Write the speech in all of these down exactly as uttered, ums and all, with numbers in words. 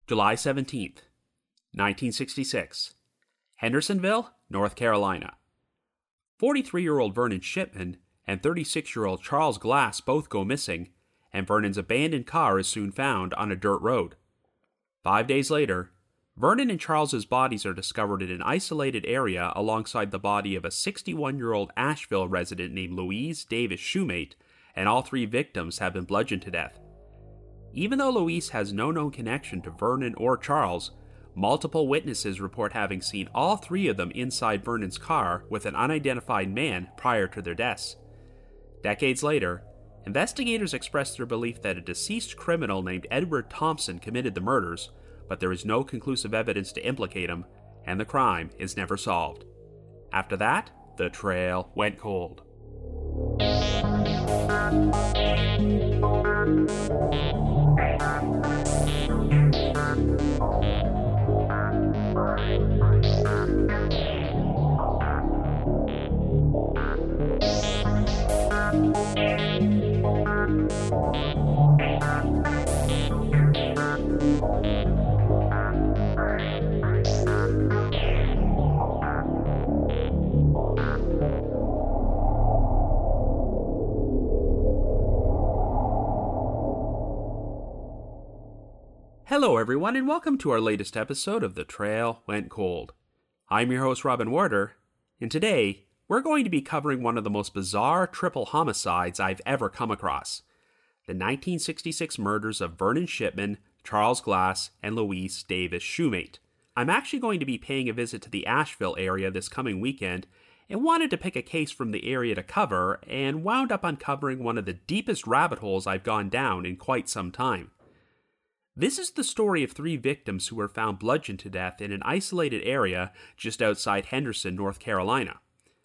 July seventeenth, nineteen sixty-six. Hendersonville, North Carolina. forty-three-year-old Vernon Shipman and thirty-six-year-old Charles Glass both go missing, and Vernon's abandoned car is soon found on a dirt road. Five days later, Vernon and Charles's bodies are discovered in an isolated area alongside the body of a sixty-one-year-old Asheville resident named Louise Davis Shoemate, and all three victims have been bludgeoned to death. Even though Louise has no known connection to Vernon or Charles, multiple witnesses report having seen all three of them inside Vernon's car with an unidentified man prior to their deaths. Decades later, investigators expressed their belief that a deceased criminal named Edward Thompson committed the murders, but there is no conclusive evidence to implicate him, and the crime is never solved. After that, the trail went cold. Hello everyone, and welcome to our latest episode of The Trail Went Cold. I'm your host Robin Warder, and today we're going to be covering one of the most bizarre triple homicides I've ever come across. The nineteen sixty-six murders of Vernon Shipman, Charles Glass, and Louise Davis Shoemate. I'm actually going to be paying a visit to the Asheville area this coming weekend, and wanted to pick a case from the area to cover, and wound up uncovering one of the deepest rabbit holes I've gone down in quite some time. This is the story of three victims who were found bludgeoned to death in an isolated area just outside Henderson, North Carolina.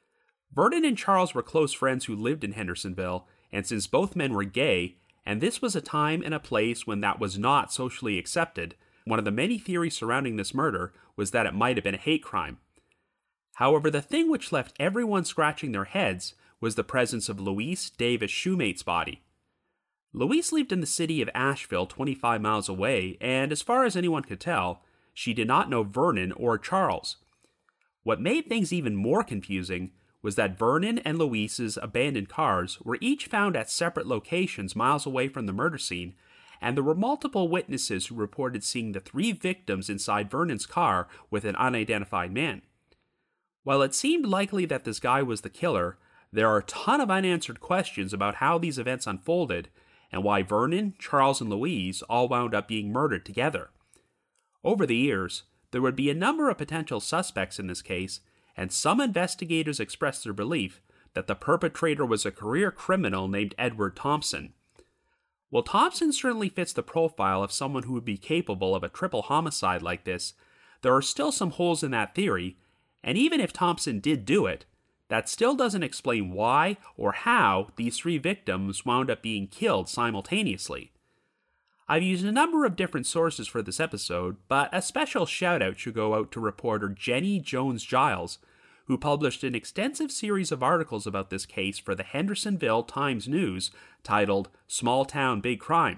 Vernon and Charles were close friends who lived in Hendersonville, and since both men were gay, and this was a time and a place when that was not socially accepted, one of the many theories surrounding this murder was that it might have been a hate crime. However, the thing which left everyone scratching their heads was the presence of Louise Davis Shoemate's body. Louise lived in the city of Asheville, twenty-five miles away, and as far as anyone could tell, she did not know Vernon or Charles. What made things even more confusing was that Vernon and Louise's abandoned cars were each found at separate locations miles away from the murder scene, and there were multiple witnesses who reported seeing the three victims inside Vernon's car with an unidentified man. While it seemed likely that this guy was the killer, there are a ton of unanswered questions about how these events unfolded, and why Vernon, Charles, and Louise all wound up being murdered together. Over the years, there would be a number of potential suspects in this case, and some investigators expressed their belief that the perpetrator was a career criminal named Edward Thompson. While Thompson certainly fits the profile of someone who would be capable of a triple homicide like this, there are still some holes in that theory, and even if Thompson did do it, that still doesn't explain why or how these three victims wound up being killed simultaneously. I've used a number of different sources for this episode, but a special shout out should go out to reporter Jenny Jones-Giles, who published an extensive series of articles about this case for the Hendersonville Times-News titled Small Town Big Crime.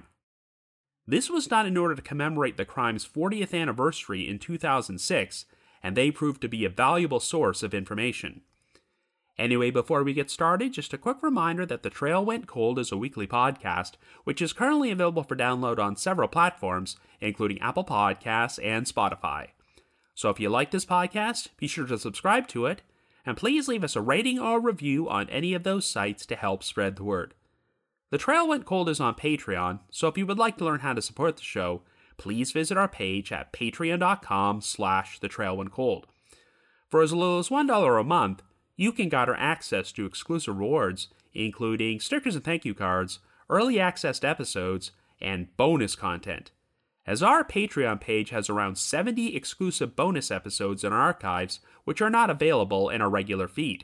This was done in order to commemorate the crime's fortieth anniversary in two thousand six, and they proved to be a valuable source of information. Anyway, before we get started, just a quick reminder that The Trail Went Cold is a weekly podcast, which is currently available for download on several platforms, including Apple Podcasts and Spotify. So if you like this podcast, be sure to subscribe to it, and please leave us a rating or review on any of those sites to help spread the word. The Trail Went Cold is on Patreon, so if you would like to learn how to support the show, please visit our page at patreon.com slash The Trail Went Cold. For as little as one dollar a month, you can gather access to exclusive rewards, including stickers and thank you cards, early access to episodes, and bonus content. As our Patreon page has around seventy exclusive bonus episodes in our archives, which are not available in our regular feed.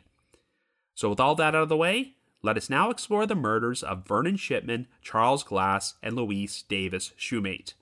So with all that out of the way, let us now explore the murders of Vernon Shipman, Charles Glass, and Louise Davis Shoemate.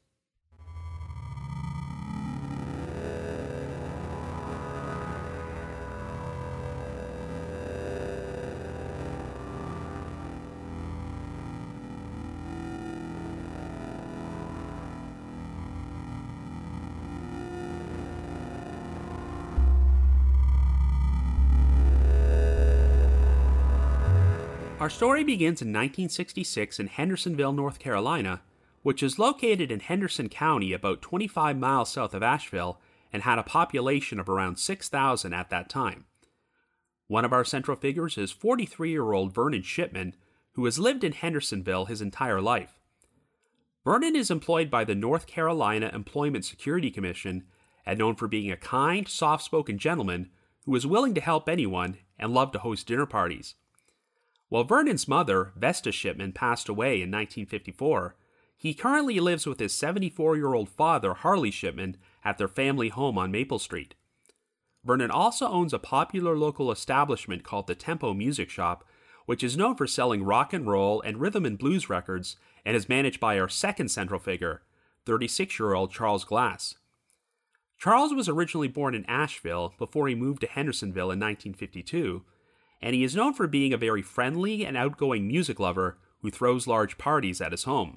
Our story begins in nineteen sixty-six in Hendersonville, North Carolina, which is located in Henderson County about twenty-five miles south of Asheville and had a population of around six thousand at that time. One of our central figures is forty-three-year-old Vernon Shipman, who has lived in Hendersonville his entire life. Vernon is employed by the North Carolina Employment Security Commission and known for being a kind, soft-spoken gentleman who is willing to help anyone and loved to host dinner parties. While Vernon's mother, Vesta Shipman, passed away in nineteen fifty-four, he currently lives with his seventy-four-year-old father, Harley Shipman, at their family home on Maple Street. Vernon also owns a popular local establishment called the Tempo Music Shop, which is known for selling rock and roll and rhythm and blues records and is managed by our second central figure, thirty-six-year-old Charles Glass. Charles was originally born in Asheville before he moved to Hendersonville in nineteen fifty-two, and he is known for being a very friendly and outgoing music lover who throws large parties at his home.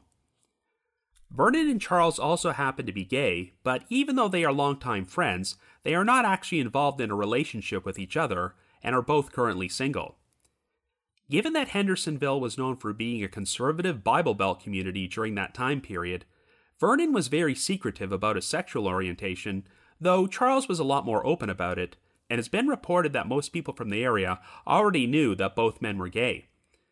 Vernon and Charles also happen to be gay, but even though they are longtime friends, they are not actually involved in a relationship with each other and are both currently single. Given that Hendersonville was known for being a conservative Bible Belt community during that time period, Vernon was very secretive about his sexual orientation, though Charles was a lot more open about it, and it's been reported that most people from the area already knew that both men were gay.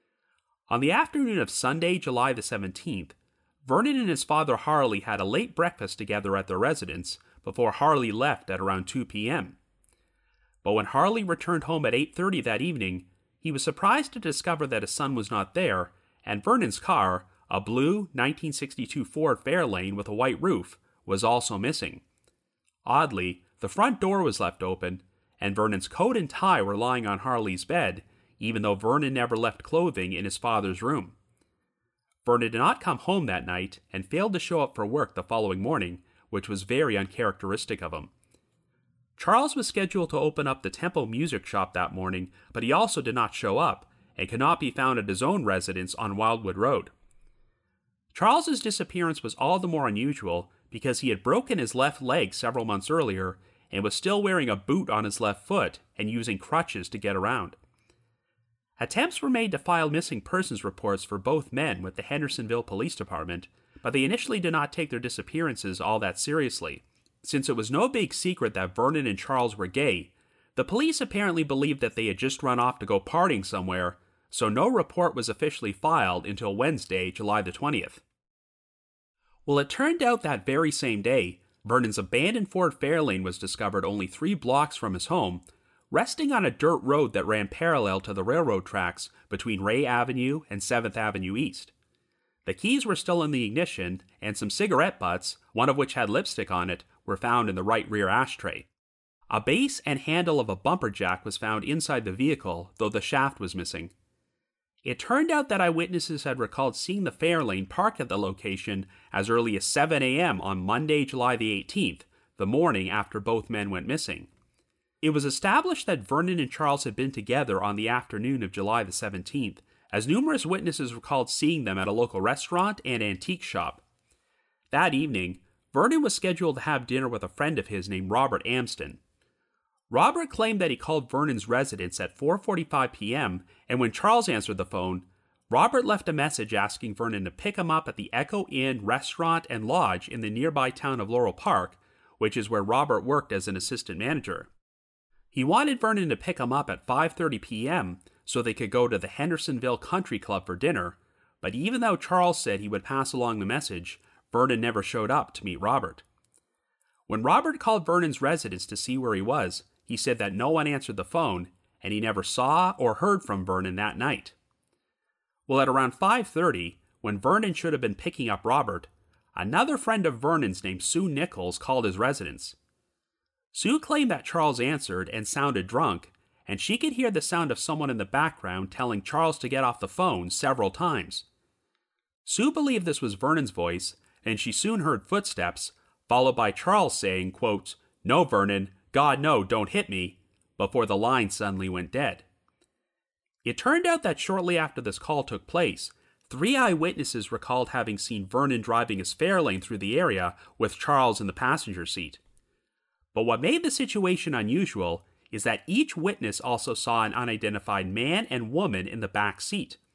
On the afternoon of Sunday, July the seventeenth, Vernon and his father Harley had a late breakfast together at their residence before Harley left at around two p.m. But when Harley returned home at eight thirty that evening, he was surprised to discover that his son was not there, and Vernon's car, a blue nineteen sixty-two Ford Fairlane with a white roof, was also missing. Oddly, the front door was left open, and Vernon's coat and tie were lying on Harley's bed, even though Vernon never left clothing in his father's room. Vernon did not come home that night and failed to show up for work the following morning, which was very uncharacteristic of him. Charles was scheduled to open up the Tempo Music Shop that morning, but he also did not show up and could not be found at his own residence on Wildwood Road. Charles's disappearance was all the more unusual because he had broken his left leg several months earlier and was still wearing a boot on his left foot and using crutches to get around. Attempts were made to file missing persons reports for both men with the Hendersonville Police Department, but they initially did not take their disappearances all that seriously. Since it was no big secret that Vernon and Charles were gay, the police apparently believed that they had just run off to go partying somewhere, so no report was officially filed until Wednesday, July the twentieth. Well, it turned out that very same day, Vernon's abandoned Ford Fairlane was discovered only three blocks from his home, resting on a dirt road that ran parallel to the railroad tracks between Ray Avenue and seventh Avenue East. The keys were still in the ignition, and some cigarette butts, one of which had lipstick on it, were found in the right rear ashtray. A base and handle of a bumper jack was found inside the vehicle, though the shaft was missing. It turned out that eyewitnesses had recalled seeing the Fairlane parked at the location as early as seven a.m. on Monday, July the eighteenth, the morning after both men went missing. It was established that Vernon and Charles had been together on the afternoon of July the seventeenth, as numerous witnesses recalled seeing them at a local restaurant and antique shop. That evening, Vernon was scheduled to have dinner with a friend of his named Robert Amston. Robert claimed that he called Vernon's residence at four forty-five p.m., and when Charles answered the phone, Robert left a message asking Vernon to pick him up at the Echo Inn restaurant and lodge in the nearby town of Laurel Park, which is where Robert worked as an assistant manager. He wanted Vernon to pick him up at five thirty p.m. so they could go to the Hendersonville Country Club for dinner, but even though Charles said he would pass along the message, Vernon never showed up to meet Robert. When Robert called Vernon's residence to see where he was, he said that no one answered the phone, and he never saw or heard from Vernon that night. Well, at around five thirty, when Vernon should have been picking up Robert, another friend of Vernon's named Sue Nichols called his residence. Sue claimed that Charles answered and sounded drunk, and she could hear the sound of someone in the background telling Charles to get off the phone several times. Sue believed this was Vernon's voice, and she soon heard footsteps, followed by Charles saying, quote, "No, Vernon, God, no, don't hit me," before the line suddenly went dead. It turned out that shortly after this call took place, three eyewitnesses recalled having seen Vernon driving his Fairlane through the area with Charles in the passenger seat. But what made the situation unusual is that each witness also saw an unidentified man and woman in the back seat.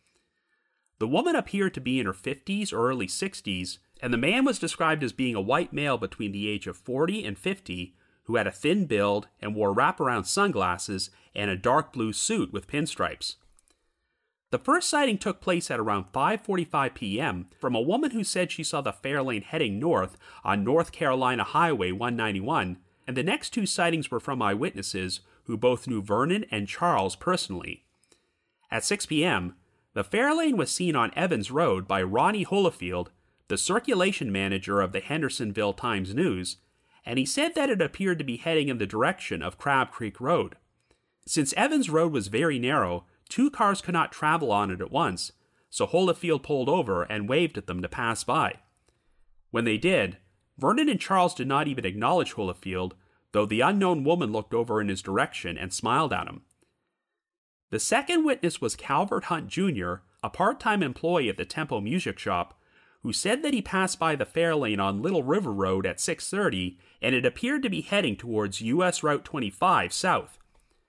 The woman appeared to be in her fifties or early sixties, and the man was described as being a white male between the age of forty and fifty, who had a thin build and wore wraparound sunglasses and a dark blue suit with pinstripes. The first sighting took place at around five forty-five p.m. from a woman who said she saw the Fairlane heading north on North Carolina Highway one ninety-one, and the next two sightings were from eyewitnesses who both knew Vernon and Charles personally. At six p.m., the Fairlane was seen on Evans Road by Ronnie Holifield, the circulation manager of the Hendersonville Times-News, and he said that it appeared to be heading in the direction of Crab Creek Road. Since Evans Road was very narrow, two cars could not travel on it at once, so Holifield pulled over and waved at them to pass by. When they did, Vernon and Charles did not even acknowledge Holifield, though the unknown woman looked over in his direction and smiled at him. The second witness was Calvert Hunt Junior, a part-time employee at the Tempo Music Shop, who said that he passed by the Fairlane on Little River Road at six thirty, and it appeared to be heading towards U S Route twenty-five south.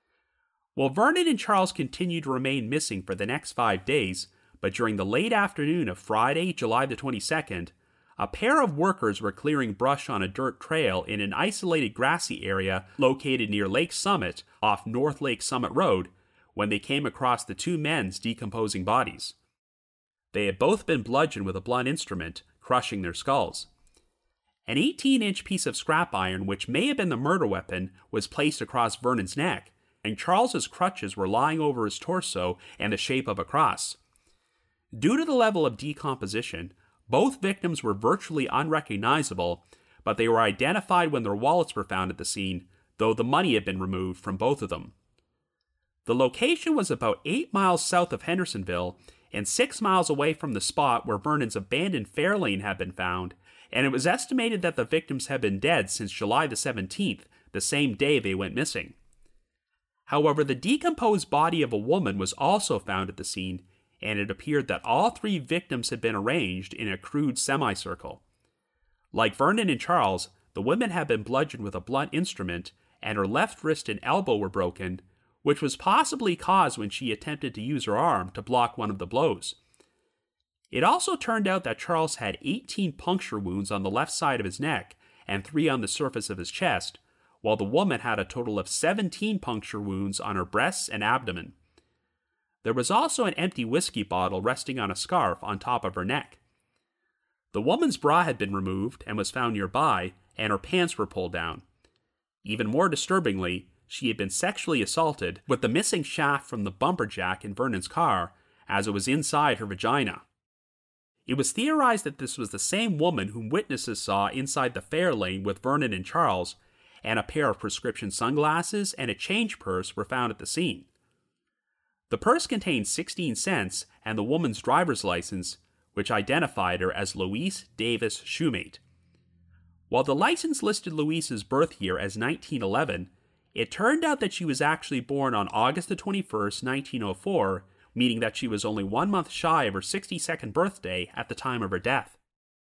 Well, Vernon and Charles continued to remain missing for the next five days, but during the late afternoon of Friday, July the twenty-second, a pair of workers were clearing brush on a dirt trail in an isolated grassy area located near Lake Summit off North Lake Summit Road when they came across the two men's decomposing bodies. They had both been bludgeoned with a blunt instrument, crushing their skulls. An eighteen-inch piece of scrap iron, which may have been the murder weapon, was placed across Vernon's neck, and Charles's crutches were lying over his torso in the shape of a cross. Due to the level of decomposition, both victims were virtually unrecognizable, but they were identified when their wallets were found at the scene, though the money had been removed from both of them. The location was about eight miles south of Hendersonville and six miles away from the spot where Vernon's abandoned Fairlane had been found, and it was estimated that the victims had been dead since July the seventeenth, the same day they went missing. However, the decomposed body of a woman was also found at the scene, and it appeared that all three victims had been arranged in a crude semicircle. Like Vernon and Charles, the woman had been bludgeoned with a blunt instrument, and her left wrist and elbow were broken, which was possibly caused when she attempted to use her arm to block one of the blows. It also turned out that Charles had eighteen puncture wounds on the left side of his neck and three on the surface of his chest, while the woman had a total of seventeen puncture wounds on her breasts and abdomen. There was also an empty whiskey bottle resting on a scarf on top of her neck. The woman's bra had been removed and was found nearby, and her pants were pulled down. Even more disturbingly, she had been sexually assaulted with the missing shaft from the bumper jack in Vernon's car, as it was inside her vagina. It was theorized that this was the same woman whom witnesses saw inside the Fairlane with Vernon and Charles, and a pair of prescription sunglasses and a change purse were found at the scene. The purse contained sixteen cents and the woman's driver's license, which identified her as Louise Davis Shoemate. While the license listed Louise's birth year as nineteen eleven, it turned out that she was actually born on August the twenty-first, nineteen oh four, meaning that she was only one month shy of her sixty-second birthday at the time of her death.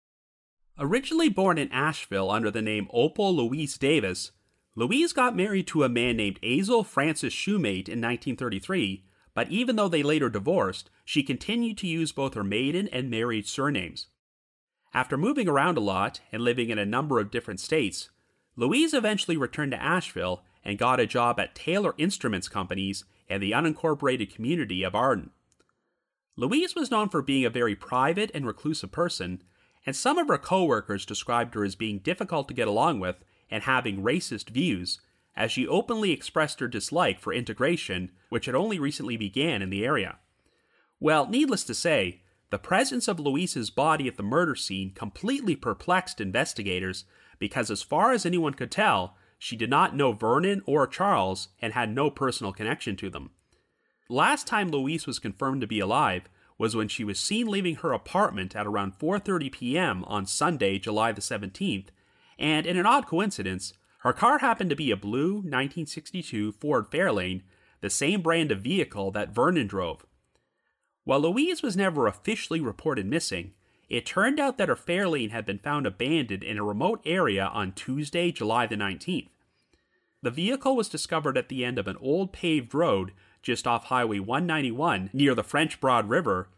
Originally born in Asheville under the name Opal Louise Davis, Louise got married to a man named Azel Francis Shoemate in nineteen thirty-three, but even though they later divorced, she continued to use both her maiden and married surnames. After moving around a lot and living in a number of different states, Louise eventually returned to Asheville and got a job at Taylor Instruments Companies in the unincorporated community of Arden. Louise was known for being a very private and reclusive person, and some of her co-workers described her as being difficult to get along with and having racist views, as she openly expressed her dislike for integration, which had only recently began in the area. Well, needless to say, the presence of Louise's body at the murder scene completely perplexed investigators because, as far as anyone could tell, she did not know Vernon or Charles and had no personal connection to them. Last time Louise was confirmed to be alive was when she was seen leaving her apartment at around four thirty p.m. on Sunday, July the seventeenth, and in an odd coincidence, her car happened to be a blue nineteen sixty-two Ford Fairlane, the same brand of vehicle that Vernon drove. While Louise was never officially reported missing, it turned out that her Fairlane had been found abandoned in a remote area on Tuesday, July the nineteenth. The vehicle was discovered at the end of an old paved road just off Highway one ninety-one near the French Broad River,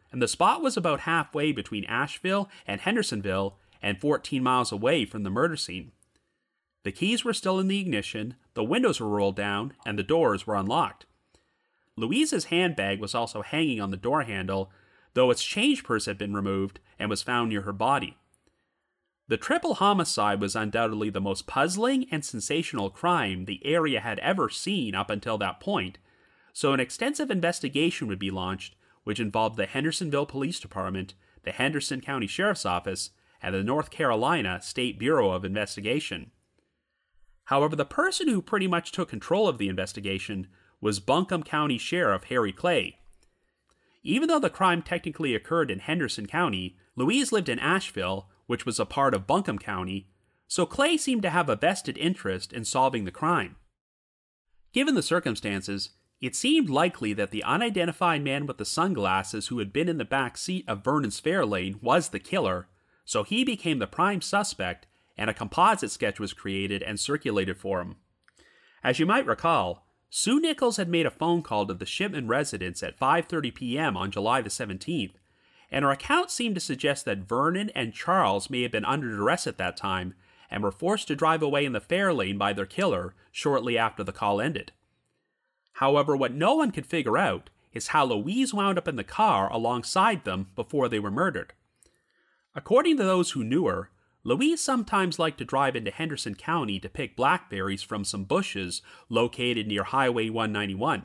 and the spot was about halfway between Asheville and Hendersonville and fourteen miles away from the murder scene. The keys were still in the ignition, the windows were rolled down, and the doors were unlocked. Louise's handbag was also hanging on the door handle, though its change purse had been removed and was found near her body. The triple homicide was undoubtedly the most puzzling and sensational crime the area had ever seen up until that point, so an extensive investigation would be launched, which involved the Hendersonville Police Department, the Henderson County Sheriff's Office, and the North Carolina State Bureau of Investigation. However, the person who pretty much took control of the investigation was Buncombe County Sheriff Harry Clay. Even though the crime technically occurred in Henderson County, Louise lived in Asheville, which was a part of Buncombe County, so Clay seemed to have a vested interest in solving the crime. Given the circumstances, it seemed likely that the unidentified man with the sunglasses who had been in the back seat of Vernon's Fairlane was the killer, so he became the prime suspect, and a composite sketch was created and circulated for him. As you might recall, Sue Nichols had made a phone call to the Shipman residence at five thirty p.m. on July the seventeenth, and her account seemed to suggest that Vernon and Charles may have been under duress at that time and were forced to drive away in the Fairlane by their killer shortly after the call ended. However, what no one could figure out is how Louise wound up in the car alongside them before they were murdered. According to those who knew her, Louise sometimes liked to drive into Henderson County to pick blackberries from some bushes located near Highway one ninety-one.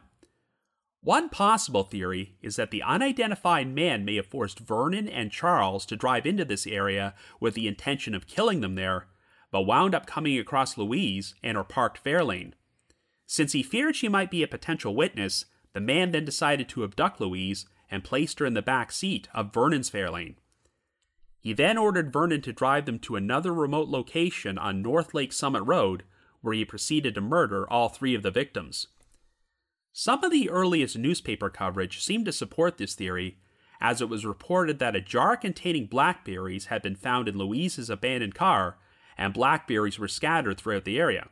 One possible theory is that the unidentified man may have forced Vernon and Charles to drive into this area with the intention of killing them there, but wound up coming across Louise and her parked Fairlane. Since he feared she might be a potential witness, the man then decided to abduct Louise and placed her in the back seat of Vernon's Fairlane. He then ordered Vernon to drive them to another remote location on North Lake Summit Road, where he proceeded to murder all three of the victims. Some of the earliest newspaper coverage seemed to support this theory, as it was reported that a jar containing blackberries had been found in Louise's abandoned car, and blackberries were scattered throughout the area.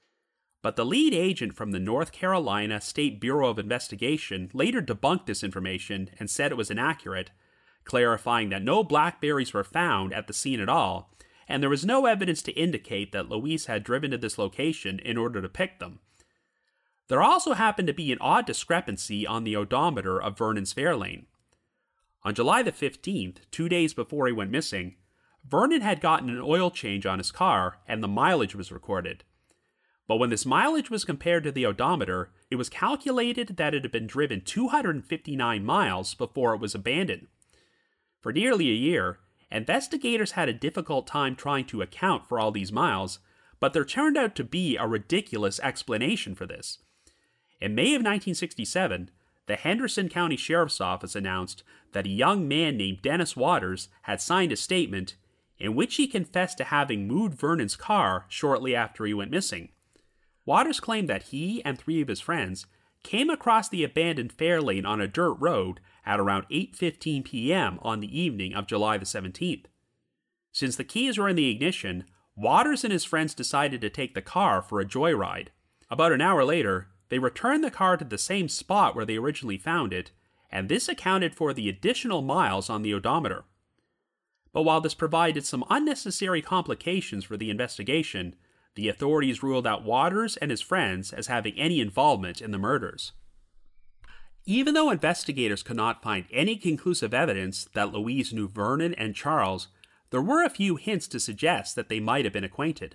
But the lead agent from the North Carolina State Bureau of Investigation later debunked this information and said it was inaccurate, clarifying that no blackberries were found at the scene at all, and there was no evidence to indicate that Louise had driven to this location in order to pick them. There also happened to be an odd discrepancy on the odometer of Vernon's Fairlane. On July the fifteenth, two days before he went missing, Vernon had gotten an oil change on his car and the mileage was recorded. But when this mileage was compared to the odometer, it was calculated that it had been driven two hundred fifty-nine miles before it was abandoned. For nearly a year, investigators had a difficult time trying to account for all these miles, but there turned out to be a ridiculous explanation for this. In May of nineteen sixty-seven, the Henderson County Sheriff's Office announced that a young man named Dennis Waters had signed a statement in which he confessed to having moved Vernon's car shortly after he went missing. Waters claimed that he and three of his friends came across the abandoned Fairlane on a dirt road at around eight fifteen p.m. on the evening of July the seventeenth. Since the keys were in the ignition, Waters and his friends decided to take the car for a joyride. About an hour later, they returned the car to the same spot where they originally found it, and this accounted for the additional miles on the odometer. But while this provided some unnecessary complications for the investigation, the authorities ruled out Waters and his friends as having any involvement in the murders. Even though investigators could not find any conclusive evidence that Louise knew Vernon and Charles, there were a few hints to suggest that they might have been acquainted.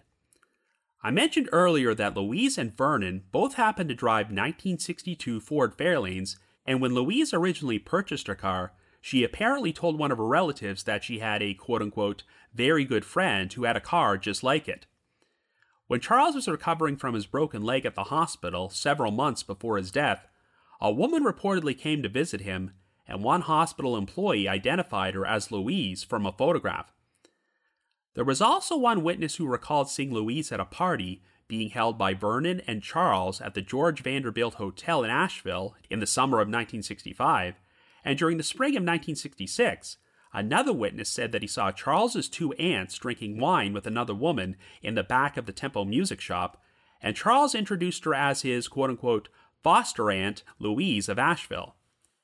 I mentioned earlier that Louise and Vernon both happened to drive nineteen sixty-two Ford Fairlanes, and when Louise originally purchased her car, she apparently told one of her relatives that she had a quote-unquote very good friend who had a car just like it. When Charles was recovering from his broken leg at the hospital several months before his death, a woman reportedly came to visit him, and one hospital employee identified her as Louise from a photograph. There was also one witness who recalled seeing Louise at a party being held by Vernon and Charles at the George Vanderbilt Hotel in Asheville in the summer of nineteen sixty-five, and during the spring of nineteen sixty-six, another witness said that he saw Charles's two aunts drinking wine with another woman in the back of the Tempo Music Shop, and Charles introduced her as his quote-unquote foster aunt, Louise of Asheville.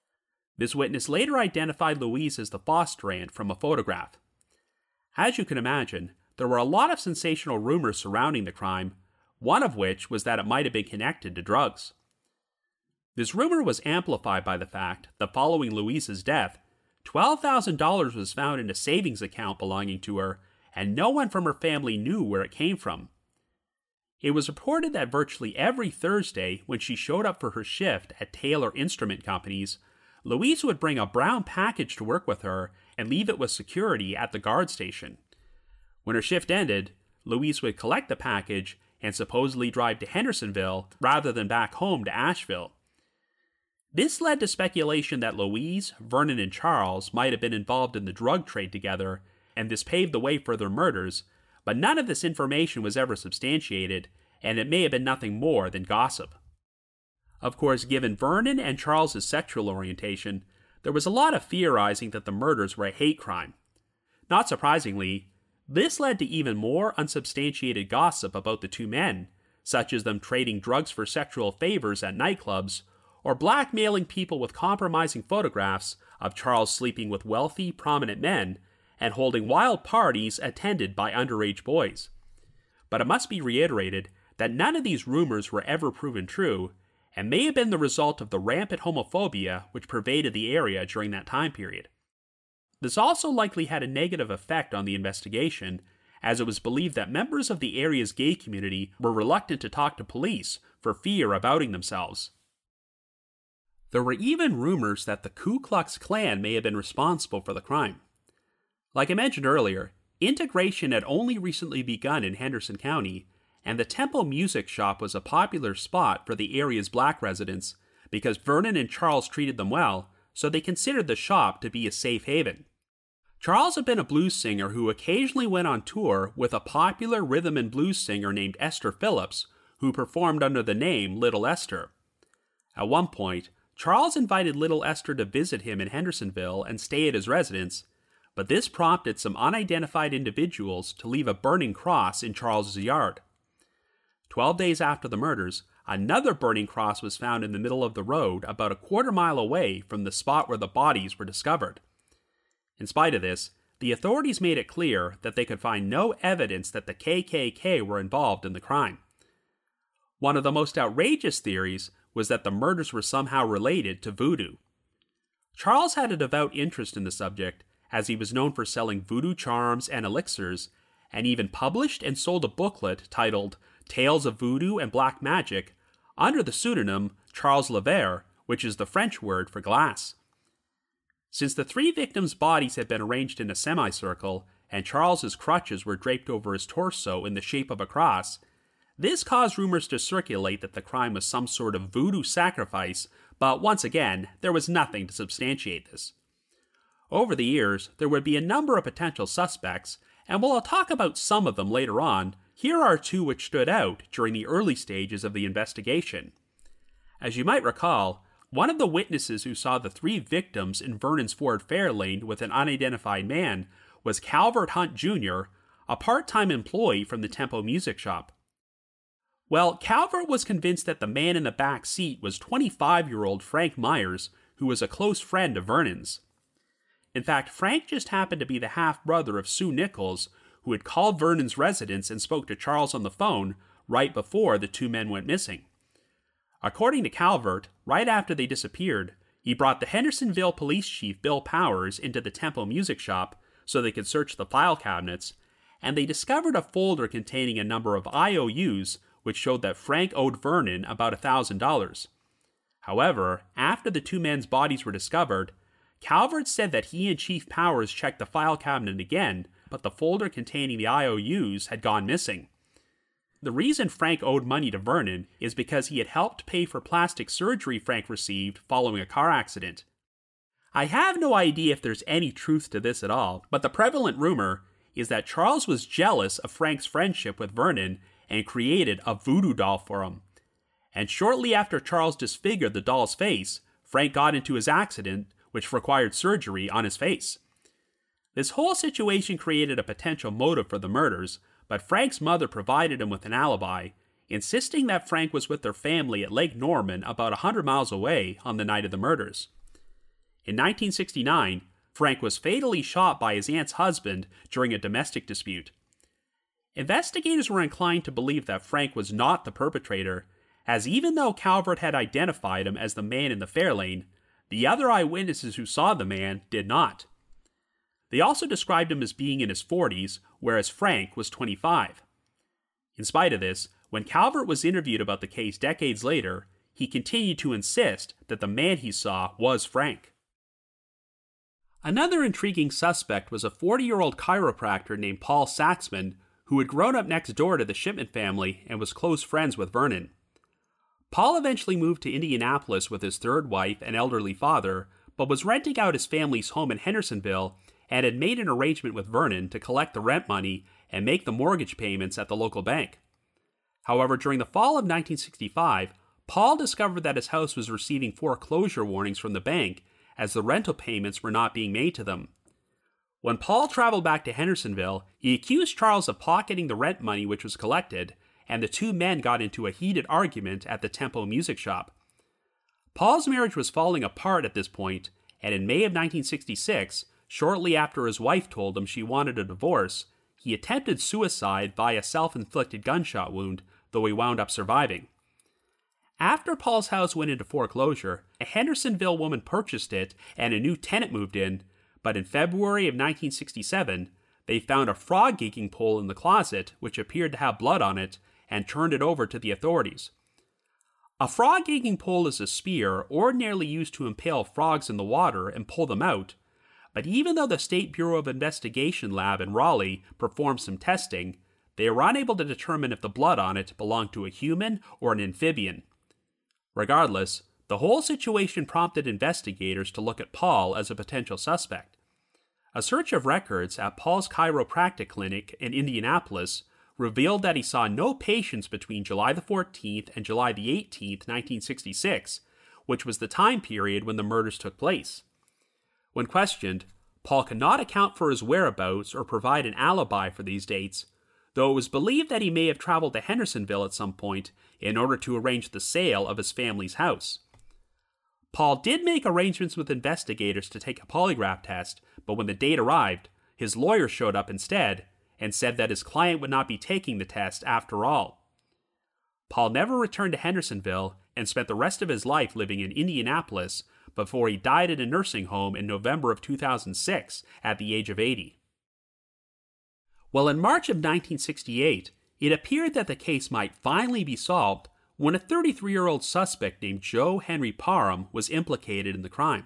This witness later identified Louise as the foster aunt from a photograph. As you can imagine, there were a lot of sensational rumors surrounding the crime, one of which was that it might have been connected to drugs. This rumor was amplified by the fact that following Louise's death, twelve thousand dollars was found in a savings account belonging to her, and no one from her family knew where it came from. It was reported that virtually every Thursday, when she showed up for her shift at Taylor Instrument Companies, Louise would bring a brown package to work with her and leave it with security at the guard station. When her shift ended, Louise would collect the package and supposedly drive to Hendersonville rather than back home to Asheville. This led to speculation that Louise, Vernon, and Charles might have been involved in the drug trade together, and this paved the way for their murders, but none of this information was ever substantiated, and it may have been nothing more than gossip. Of course, given Vernon and Charles's sexual orientation, there was a lot of theorizing that the murders were a hate crime. Not surprisingly, this led to even more unsubstantiated gossip about the two men, such as them trading drugs for sexual favors at nightclubs, or blackmailing people with compromising photographs of Charles sleeping with wealthy, prominent men and holding wild parties attended by underage boys. But it must be reiterated that none of these rumors were ever proven true, and may have been the result of the rampant homophobia which pervaded the area during that time period. This also likely had a negative effect on the investigation, as it was believed that members of the area's gay community were reluctant to talk to police for fear of outing themselves. There were even rumors that the Ku Klux Klan may have been responsible for the crime. Like I mentioned earlier, integration had only recently begun in Henderson County, and the Temple Music Shop was a popular spot for the area's black residents because Vernon and Charles treated them well, so they considered the shop to be a safe haven. Charles had been a blues singer who occasionally went on tour with a popular rhythm and blues singer named Esther Phillips, who performed under the name Little Esther. At one point, Charles invited Little Esther to visit him in Hendersonville and stay at his residence, but this prompted some unidentified individuals to leave a burning cross in Charles's yard. Twelve days after the murders, another burning cross was found in the middle of the road about a quarter mile away from the spot where the bodies were discovered. In spite of this, the authorities made it clear that they could find no evidence that the K K K were involved in the crime. One of the most outrageous theories was that the murders were somehow related to voodoo. Charles had a devout interest in the subject, as he was known for selling voodoo charms and elixirs, and even published and sold a booklet titled Tales of Voodoo and Black Magic under the pseudonym Charles Levere, which is the French word for glass. Since the three victims' bodies had been arranged in a semicircle, and Charles's crutches were draped over his torso in the shape of a cross, this caused rumors to circulate that the crime was some sort of voodoo sacrifice, but once again, there was nothing to substantiate this. Over the years, there would be a number of potential suspects, and while I'll talk about some of them later on, here are two which stood out during the early stages of the investigation. As you might recall, one of the witnesses who saw the three victims in Vernon's Ford Fairlane with an unidentified man was Calvert Hunt Junior, a part-time employee from the Tempo Music Shop. Well, Calvert was convinced that the man in the back seat was twenty-five-year-old Frank Myers, who was a close friend of Vernon's. In fact, Frank just happened to be the half-brother of Sue Nichols, who had called Vernon's residence and spoke to Charles on the phone right before the two men went missing. According to Calvert, right after they disappeared, he brought the Hendersonville police chief Bill Powers into the Temple Music Shop so they could search the file cabinets, and they discovered a folder containing a number of I O Us which showed that Frank owed Vernon about one thousand dollars. However, after the two men's bodies were discovered, Calvert said that he and Chief Powers checked the file cabinet again, but the folder containing the I O Us had gone missing. The reason Frank owed money to Vernon is because he had helped pay for plastic surgery Frank received following a car accident. I have no idea if there's any truth to this at all, but the prevalent rumor is that Charles was jealous of Frank's friendship with Vernon and created a voodoo doll for him. And shortly after Charles disfigured the doll's face, Frank got into his accident, which required surgery on his face. This whole situation created a potential motive for the murders, but Frank's mother provided him with an alibi, insisting that Frank was with their family at Lake Norman about one hundred miles away on the night of the murders. In nineteen sixty-nine, Frank was fatally shot by his aunt's husband during a domestic dispute. Investigators were inclined to believe that Frank was not the perpetrator, as even though Calvert had identified him as the man in the Fairlane, the other eyewitnesses who saw the man did not. They also described him as being in his forties, whereas Frank was twenty-five. In spite of this, when Calvert was interviewed about the case decades later, he continued to insist that the man he saw was Frank. Another intriguing suspect was a forty-year-old chiropractor named Paul Saxman, who had grown up next door to the Shipman family and was close friends with Vernon. Paul eventually moved to Indianapolis with his third wife and elderly father, but was renting out his family's home in Hendersonville and had made an arrangement with Vernon to collect the rent money and make the mortgage payments at the local bank. However, during the fall of nineteen sixty-five, Paul discovered that his house was receiving foreclosure warnings from the bank as the rental payments were not being made to them. When Paul traveled back to Hendersonville, he accused Charles of pocketing the rent money which was collected, and the two men got into a heated argument at the Tempo Music Shop. Paul's marriage was falling apart at this point, and in May of nineteen sixty-six, shortly after his wife told him she wanted a divorce, he attempted suicide by a self-inflicted gunshot wound, though he wound up surviving. After Paul's house went into foreclosure, a Hendersonville woman purchased it and a new tenant moved in, but in February of nineteen sixty-seven, they found a frog gigging pole in the closet which appeared to have blood on it and turned it over to the authorities. A frog gigging pole is a spear ordinarily used to impale frogs in the water and pull them out, but even though the State Bureau of Investigation lab in Raleigh performed some testing, they were unable to determine if the blood on it belonged to a human or an amphibian. Regardless, the whole situation prompted investigators to look at Paul as a potential suspect. A search of records at Paul's chiropractic clinic in Indianapolis revealed that he saw no patients between July the fourteenth and July the eighteenth, nineteen sixty-six, which was the time period when the murders took place. When questioned, Paul could not account for his whereabouts or provide an alibi for these dates, though it was believed that he may have traveled to Hendersonville at some point in order to arrange the sale of his family's house. Paul did make arrangements with investigators to take a polygraph test, but when the date arrived, his lawyer showed up instead and said that his client would not be taking the test after all. Paul never returned to Hendersonville and spent the rest of his life living in Indianapolis before he died in a nursing home in November of two thousand six at the age of eighty. Well, in March of nineteen sixty-eight, it appeared that the case might finally be solved when a thirty-three-year-old suspect named Joe Henry Parham was implicated in the crime.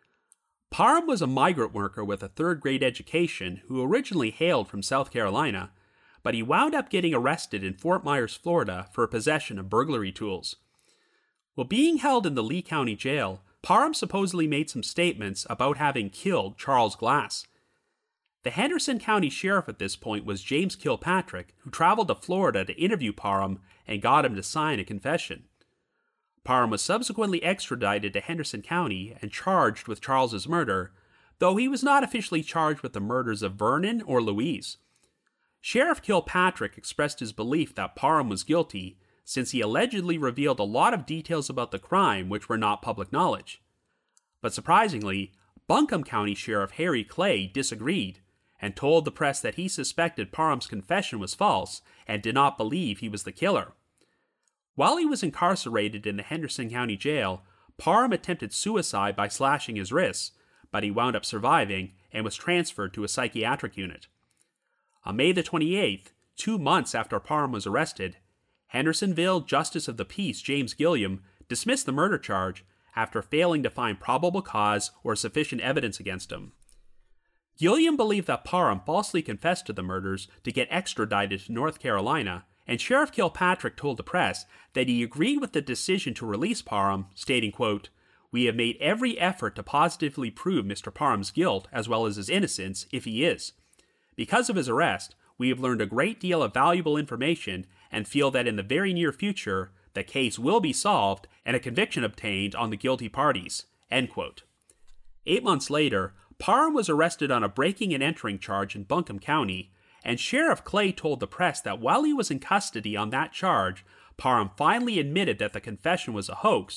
Parham was a migrant worker with a third-grade education who originally hailed from South Carolina, but he wound up getting arrested in Fort Myers, Florida for possession of burglary tools. While being held in the Lee County Jail, Parham supposedly made some statements about having killed Charles Glass. The Henderson County Sheriff at this point was James Kilpatrick, who traveled to Florida to interview Parham and got him to sign a confession. Parham was subsequently extradited to Henderson County and charged with Charles's murder, though he was not officially charged with the murders of Vernon or Louise. Sheriff Kilpatrick expressed his belief that Parham was guilty, since he allegedly revealed a lot of details about the crime which were not public knowledge. But surprisingly, Buncombe County Sheriff Harry Clay disagreed, and told the press that he suspected Parham's confession was false and did not believe he was the killer. While he was incarcerated in the Henderson County Jail, Parham attempted suicide by slashing his wrists, but he wound up surviving and was transferred to a psychiatric unit. On May the twenty-eighth, two months after Parham was arrested, Hendersonville Justice of the Peace James Gilliam dismissed the murder charge after failing to find probable cause or sufficient evidence against him. Gilliam believed that Parham falsely confessed to the murders to get extradited to North Carolina, and Sheriff Kilpatrick told the press that he agreed with the decision to release Parham, stating, quote, "We have made every effort to positively prove Mister Parham's guilt as well as his innocence, if he is. Because of his arrest, we have learned a great deal of valuable information and feel that in the very near future, the case will be solved and a conviction obtained on the guilty parties." End quote. Eight months later, Parham was arrested on a breaking and entering charge in Buncombe County, and Sheriff Clay told the press that while he was in custody on that charge, Parham finally admitted that the confession was a hoax,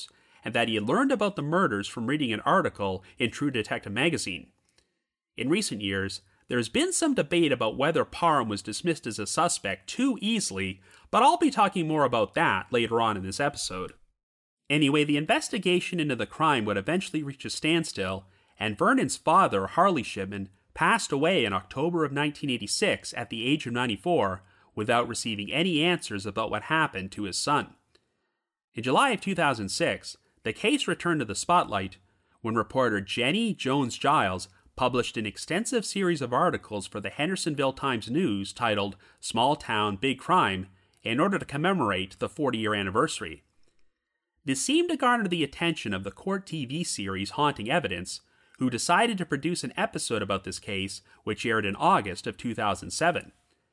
and that he had learned about the murders from reading an article in True Detective magazine. In recent years, there has been some debate about whether Parham was dismissed as a suspect too easily, but I'll be talking more about that later on in this episode. Anyway, the investigation into the crime would eventually reach a standstill, and Vernon's father, Harley Shipman, passed away in October of nineteen eighty-six at the age of ninety-four without receiving any answers about what happened to his son. In July of two thousand six, the case returned to the spotlight when reporter Jenny Jones-Giles published an extensive series of articles for the Hendersonville Times-News titled Small Town, Big Crime in order to commemorate the forty-year anniversary. This seemed to garner the attention of the court T V series Haunting Evidence, who decided to produce an episode about this case, which aired in August of two thousand seven.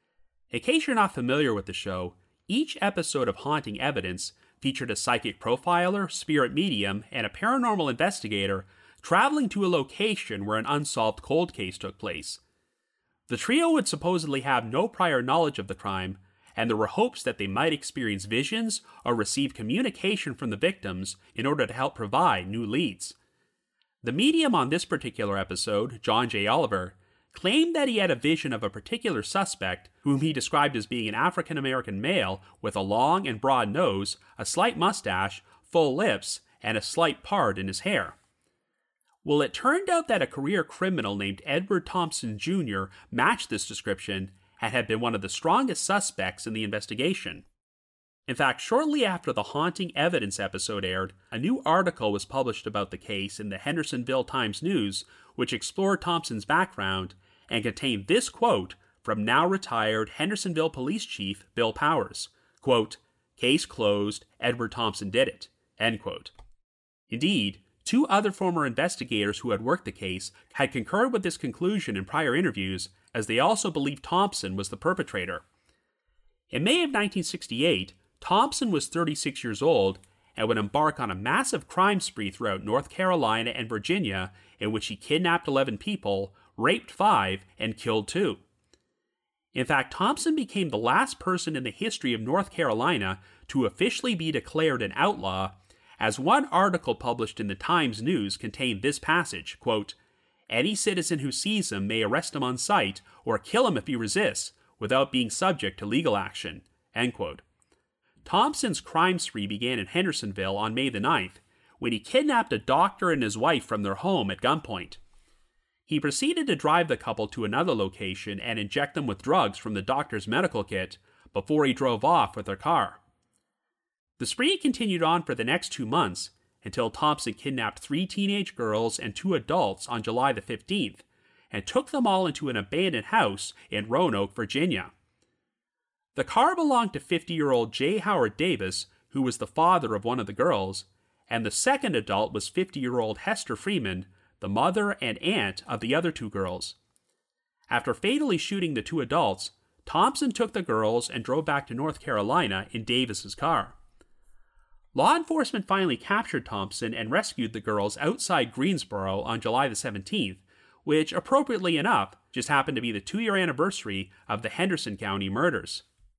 In case you're not familiar with the show, each episode of Haunting Evidence featured a psychic profiler, spirit medium, and a paranormal investigator traveling to a location where an unsolved cold case took place. The trio would supposedly have no prior knowledge of the crime, and there were hopes that they might experience visions or receive communication from the victims in order to help provide new leads. The medium on this particular episode, John J. Oliver, claimed that he had a vision of a particular suspect whom he described as being an African-American male with a long and broad nose, a slight mustache, full lips, and a slight part in his hair. Well, it turned out that a career criminal named Edward Thompson Junior matched this description and had been one of the strongest suspects in the investigation. In fact, shortly after the Haunting Evidence episode aired, a new article was published about the case in the Hendersonville Times-News, which explored Thompson's background and contained this quote from now-retired Hendersonville Police Chief Bill Powers, quote, "Case closed, Edward Thompson did it," end quote. Indeed, two other former investigators who had worked the case had concurred with this conclusion in prior interviews, as they also believed Thompson was the perpetrator. In May of nineteen sixty-eight, Thompson was thirty-six years old and would embark on a massive crime spree throughout North Carolina and Virginia in which he kidnapped eleven people, raped five, and killed two. In fact, Thompson became the last person in the history of North Carolina to officially be declared an outlaw, as one article published in the Times-News contained this passage, quote, "Any citizen who sees him may arrest him on sight or kill him if he resists, without being subject to legal action," end quote. Thompson's crime spree began in Hendersonville on May the ninth, when he kidnapped a doctor and his wife from their home at gunpoint. He proceeded to drive the couple to another location and inject them with drugs from the doctor's medical kit before he drove off with their car. The spree continued on for the next two months until Thompson kidnapped three teenage girls and two adults on July the fifteenth and took them all into an abandoned house in Roanoke, Virginia. The car belonged to fifty-year-old J. Howard Davis, who was the father of one of the girls, and the second adult was fifty-year-old Hester Freeman, the mother and aunt of the other two girls. After fatally shooting the two adults, Thompson took the girls and drove back to North Carolina in Davis's car. Law enforcement finally captured Thompson and rescued the girls outside Greensboro on July the seventeenth, which, appropriately enough, just happened to be the two-year anniversary of the Henderson County murders.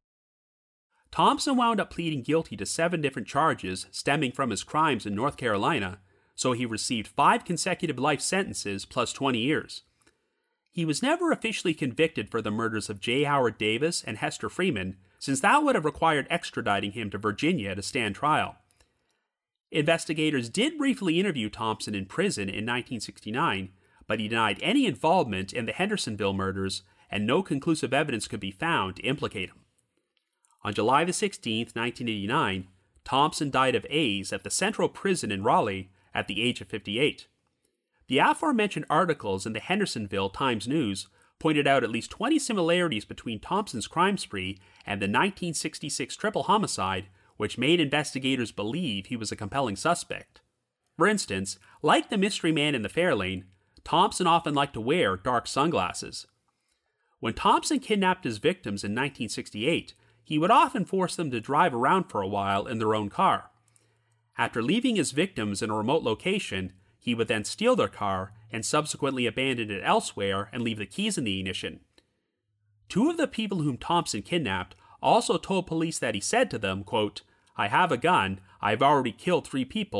Thompson wound up pleading guilty to seven different charges stemming from his crimes in North Carolina, so he received five consecutive life sentences plus twenty years. He was never officially convicted for the murders of J. Howard Davis and Hester Freeman, since that would have required extraditing him to Virginia to stand trial. Investigators did briefly interview Thompson in prison in nineteen sixty-nine, but he denied any involvement in the Hendersonville murders, and no conclusive evidence could be found to implicate him. On July the sixteenth, nineteen eighty-nine, Thompson died of AIDS at the Central Prison in Raleigh at the age of fifty-eight. The aforementioned articles in the Hendersonville Times-News pointed out at least twenty similarities between Thompson's crime spree and the nineteen sixty-six triple homicide, which made investigators believe he was a compelling suspect. For instance, like the mystery man in the Fairlane, Thompson often liked to wear dark sunglasses. When Thompson kidnapped his victims in nineteen sixty-eight, he would often force them to drive around for a while in their own car. After leaving his victims in a remote location, he would then steal their car and subsequently abandon it elsewhere and leave the keys in the ignition. Two of the people whom Thompson kidnapped also told police that he said to them, quote, "I have a gun, I've already killed three people,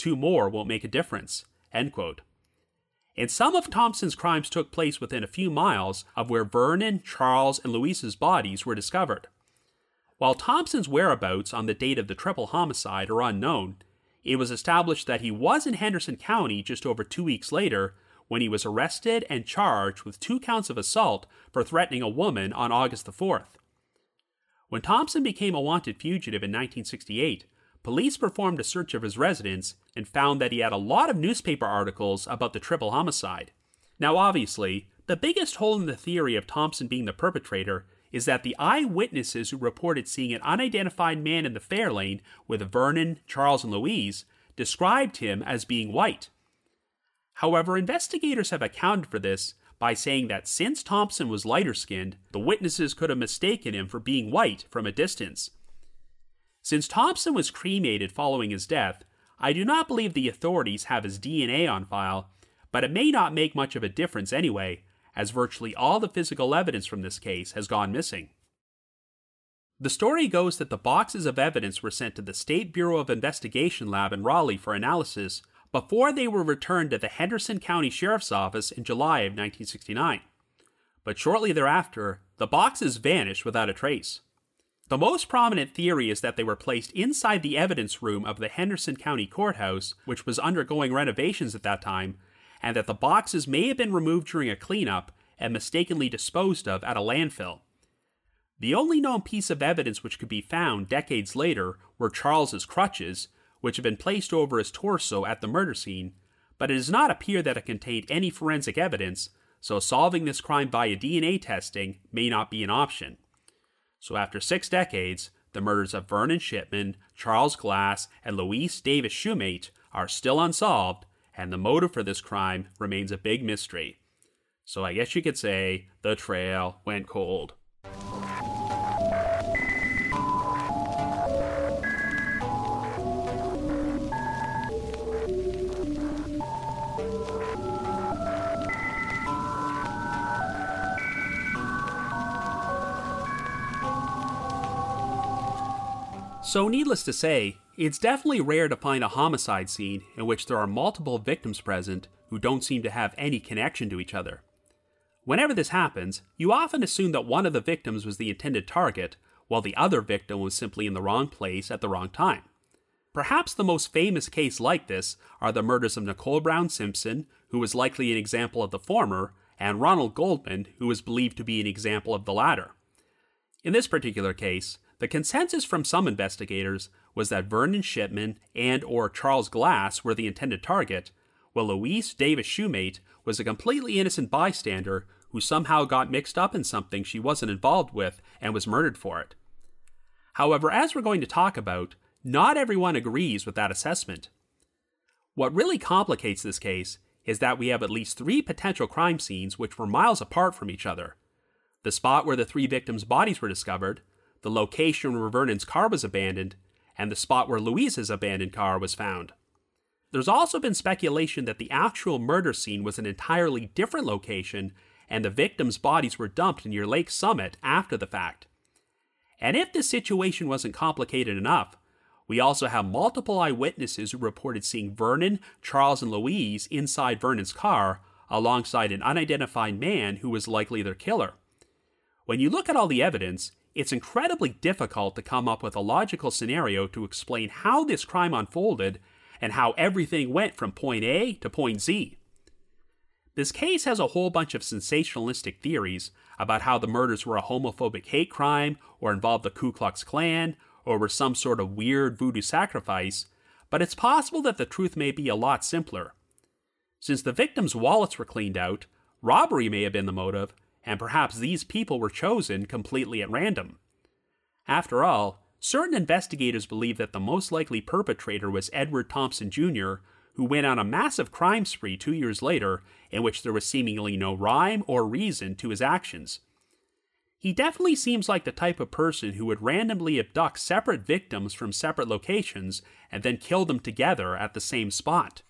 two more won't make a difference, end quote. And some of Thompson's crimes took place within a few miles of where Vernon, Charles, and Louise's bodies were discovered. While Thompson's whereabouts on the date of the triple homicide are unknown, it was established that he was in Henderson County just over two weeks later when he was arrested and charged with two counts of assault for threatening a woman on August the fourth. When Thompson became a wanted fugitive in nineteen sixty-eight, police performed a search of his residence and found that he had a lot of newspaper articles about the triple homicide. Now obviously, the biggest hole in the theory of Thompson being the perpetrator is that the eyewitnesses who reported seeing an unidentified man in the Fairlane with Vernon, Charles, and Louise described him as being white. However, investigators have accounted for this by saying that since Thompson was lighter-skinned, the witnesses could have mistaken him for being white from a distance. Since Thompson was cremated following his death, I do not believe the authorities have his D N A on file, but it may not make much of a difference anyway, as virtually all the physical evidence from this case has gone missing. The story goes that the boxes of evidence were sent to the State Bureau of Investigation lab in Raleigh for analysis before they were returned to the Henderson County Sheriff's Office in July of nineteen sixty-nine. But shortly thereafter, the boxes vanished without a trace. The most prominent theory is that they were placed inside the evidence room of the Henderson County Courthouse, which was undergoing renovations at that time, and that the boxes may have been removed during a cleanup and mistakenly disposed of at a landfill. The only known piece of evidence which could be found decades later were Charles's crutches, which had been placed over his torso at the murder scene, but it does not appear that it contained any forensic evidence, so solving this crime via D N A testing may not be an option. So after six decades, the murders of Vernon Shipman, Charles Glass, and Louise Davis Shumate are still unsolved, and the motive for this crime remains a big mystery. So I guess you could say the trail went cold. So needless to say, it's definitely rare to find a homicide scene in which there are multiple victims present who don't seem to have any connection to each other. Whenever this happens, you often assume that one of the victims was the intended target, while the other victim was simply in the wrong place at the wrong time. Perhaps the most famous case like this are the murders of Nicole Brown Simpson, who was likely an example of the former, and Ronald Goldman, who was believed to be an example of the latter. In this particular case, the consensus from some investigators was that Vernon Shipman and or Charles Glass were the intended target, while Louise Davis Shumate was a completely innocent bystander who somehow got mixed up in something she wasn't involved with and was murdered for it. However, as we're going to talk about, not everyone agrees with that assessment. What really complicates this case is that we have at least three potential crime scenes which were miles apart from each other. The spot where the three victims' bodies were discovered, the location where Vernon's car was abandoned, and the spot where Louise's abandoned car was found. There's also been speculation that the actual murder scene was an entirely different location and the victims' bodies were dumped near Lake Summit after the fact. And if this situation wasn't complicated enough, we also have multiple eyewitnesses who reported seeing Vernon, Charles, and Louise inside Vernon's car alongside an unidentified man who was likely their killer. When you look at all the evidence, it's incredibly difficult to come up with a logical scenario to explain how this crime unfolded and how everything went from point A to point Z. This case has a whole bunch of sensationalistic theories about how the murders were a homophobic hate crime or involved the Ku Klux Klan or were some sort of weird voodoo sacrifice, but it's possible that the truth may be a lot simpler. Since the victims' wallets were cleaned out, robbery may have been the motive, and perhaps these people were chosen completely at random. After all, certain investigators believe that the most likely perpetrator was Edward Thompson Junior, who went on a massive crime spree two years later in which there was seemingly no rhyme or reason to his actions. He definitely seems like the type of person who would randomly abduct separate victims from separate locations and then kill them together at the same spot.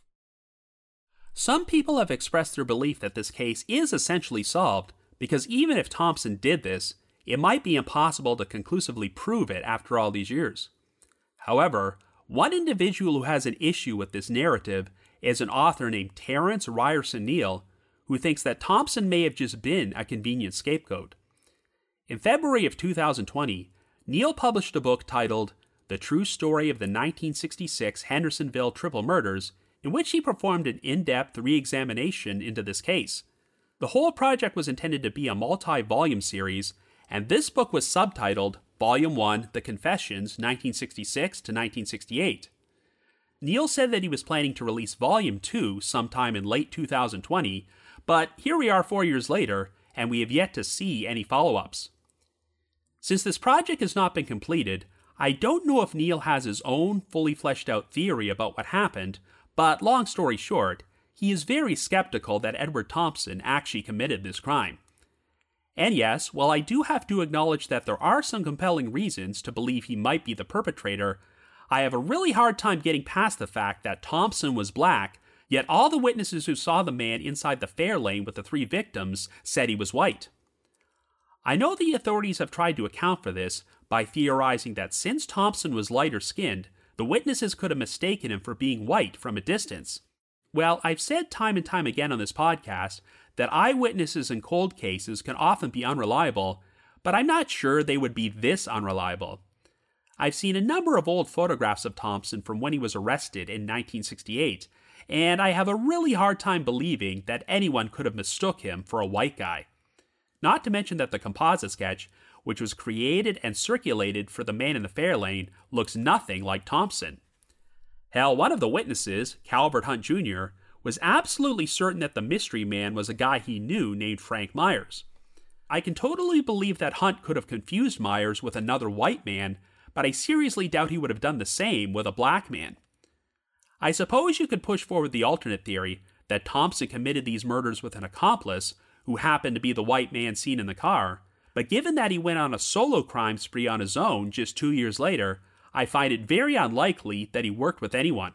Some people have expressed their belief that this case is essentially solved, because even if Thompson did this, it might be impossible to conclusively prove it after all these years. However, One individual who has an issue with this narrative is an author named Terrence Ryerson Neal, who thinks that Thompson may have just been a convenient scapegoat. In February of two thousand twenty, Neal published a book titled The True Story of the nineteen sixty-six Hendersonville Triple Murders, in which he performed an in-depth re-examination into this case. The whole project was intended to be a multi-volume series, and this book was subtitled Volume one, The Confessions, nineteen sixty-six to nineteen sixty-eight. Neal said that he was planning to release Volume two sometime in late two thousand twenty, but here we are four years later, and we have yet to see any follow-ups. Since this project has not been completed, I don't know if Neal has his own fully fleshed out theory about what happened, but long story short, he is very skeptical that Edward Thompson actually committed this crime. And yes, while I do have to acknowledge that there are some compelling reasons to believe he might be the perpetrator, I have a really hard time getting past the fact that Thompson was black, yet all the witnesses who saw the man inside the Fairlane with the three victims said he was white. I know the authorities have tried to account for this by theorizing that since Thompson was lighter skinned, the witnesses could have mistaken him for being white from a distance. Well, I've said time and time again on this podcast that eyewitnesses in cold cases can often be unreliable, but I'm not sure they would be this unreliable. I've seen a number of old photographs of Thompson from when he was arrested in nineteen sixty-eight, and I have a really hard time believing that anyone could have mistook him for a white guy. Not to mention that the composite sketch, which was created and circulated for the man in the Fairlane, looks nothing like Thompson. Hell, one of the witnesses, Calvert Hunt Junior, was absolutely certain that the mystery man was a guy he knew named Frank Myers. I can totally believe that Hunt could have confused Myers with another white man, but I seriously doubt he would have done the same with a black man. I suppose you could push forward the alternate theory that Thompson committed these murders with an accomplice who happened to be the white man seen in the car, but given that he went on a solo crime spree on his own just two years later, I find it very unlikely that he worked with anyone.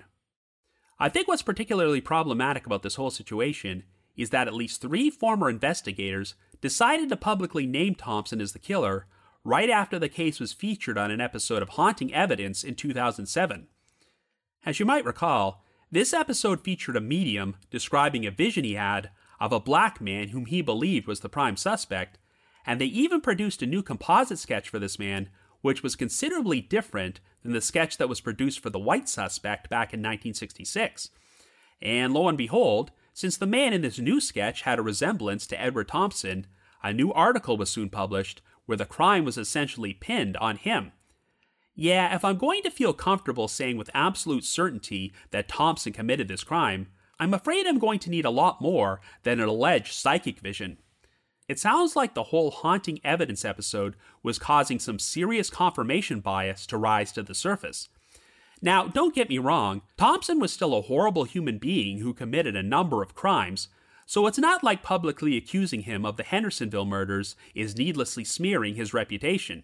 I think what's particularly problematic about this whole situation is that at least three former investigators decided to publicly name Thompson as the killer right after the case was featured on an episode of Haunting Evidence in two thousand seven. As you might recall, this episode featured a medium describing a vision he had of a black man whom he believed was the prime suspect, and they even produced a new composite sketch for this man, which was considerably different than the sketch that was produced for the white suspect back in nineteen sixty-six. And lo and behold, since the man in this new sketch had a resemblance to Edward Thompson, a new article was soon published where the crime was essentially pinned on him. Yeah, if I'm going to feel comfortable saying with absolute certainty that Thompson committed this crime, I'm afraid I'm going to need a lot more than an alleged psychic vision. It sounds like the whole Haunting Evidence episode was causing some serious confirmation bias to rise to the surface. Now, don't get me wrong, Thompson was still a horrible human being who committed a number of crimes, so it's not like publicly accusing him of the Hendersonville murders is needlessly smearing his reputation.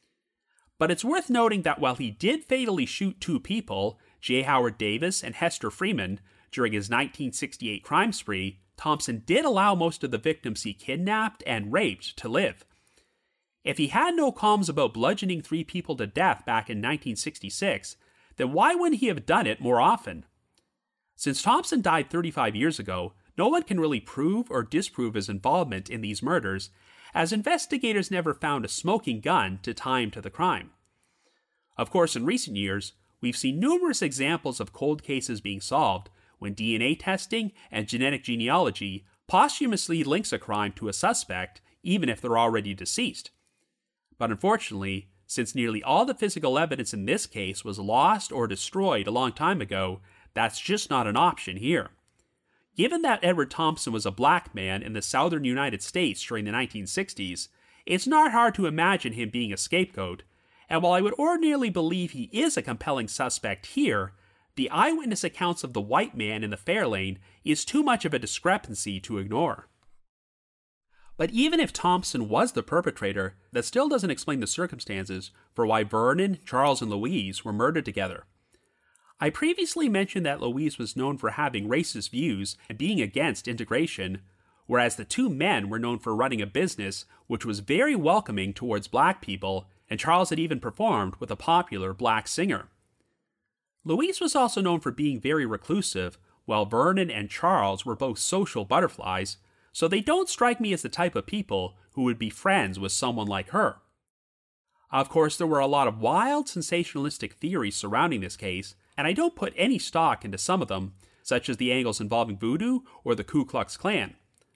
But it's worth noting that while he did fatally shoot two people, J. Howard Davis and Hester Freeman, during his nineteen sixty-eight crime spree, Thompson did allow most of the victims he kidnapped and raped to live. If he had no qualms about bludgeoning three people to death back in nineteen sixty-six, then why wouldn't he have done it more often? Since Thompson died thirty-five years ago, no one can really prove or disprove his involvement in these murders, as investigators never found a smoking gun to tie him to the crime. Of course, in recent years, we've seen numerous examples of cold cases being solved when D N A testing and genetic genealogy posthumously links a crime to a suspect, even if they're already deceased. But unfortunately, since nearly all the physical evidence in this case was lost or destroyed a long time ago, that's just not an option here. Given that Edward Thompson was a black man in the southern United States during the nineteen sixties, it's not hard to imagine him being a scapegoat, and while I would ordinarily believe he is a compelling suspect here, the eyewitness accounts of the white man in the Fairlane is too much of a discrepancy to ignore. But even if Thompson was the perpetrator, that still doesn't explain the circumstances for why Vernon, Charles, and Louise were murdered together. I previously mentioned that Louise was known for having racist views and being against integration, whereas the two men were known for running a business which was very welcoming towards black people, and Charles had even performed with a popular black singer. Louise was also known for being very reclusive, while Vernon and Charles were both social butterflies, so they don't strike me as the type of people who would be friends with someone like her. Of course, there were a lot of wild, sensationalistic theories surrounding this case, and I don't put any stock into some of them, such as the angles involving voodoo or the Ku Klux Klan.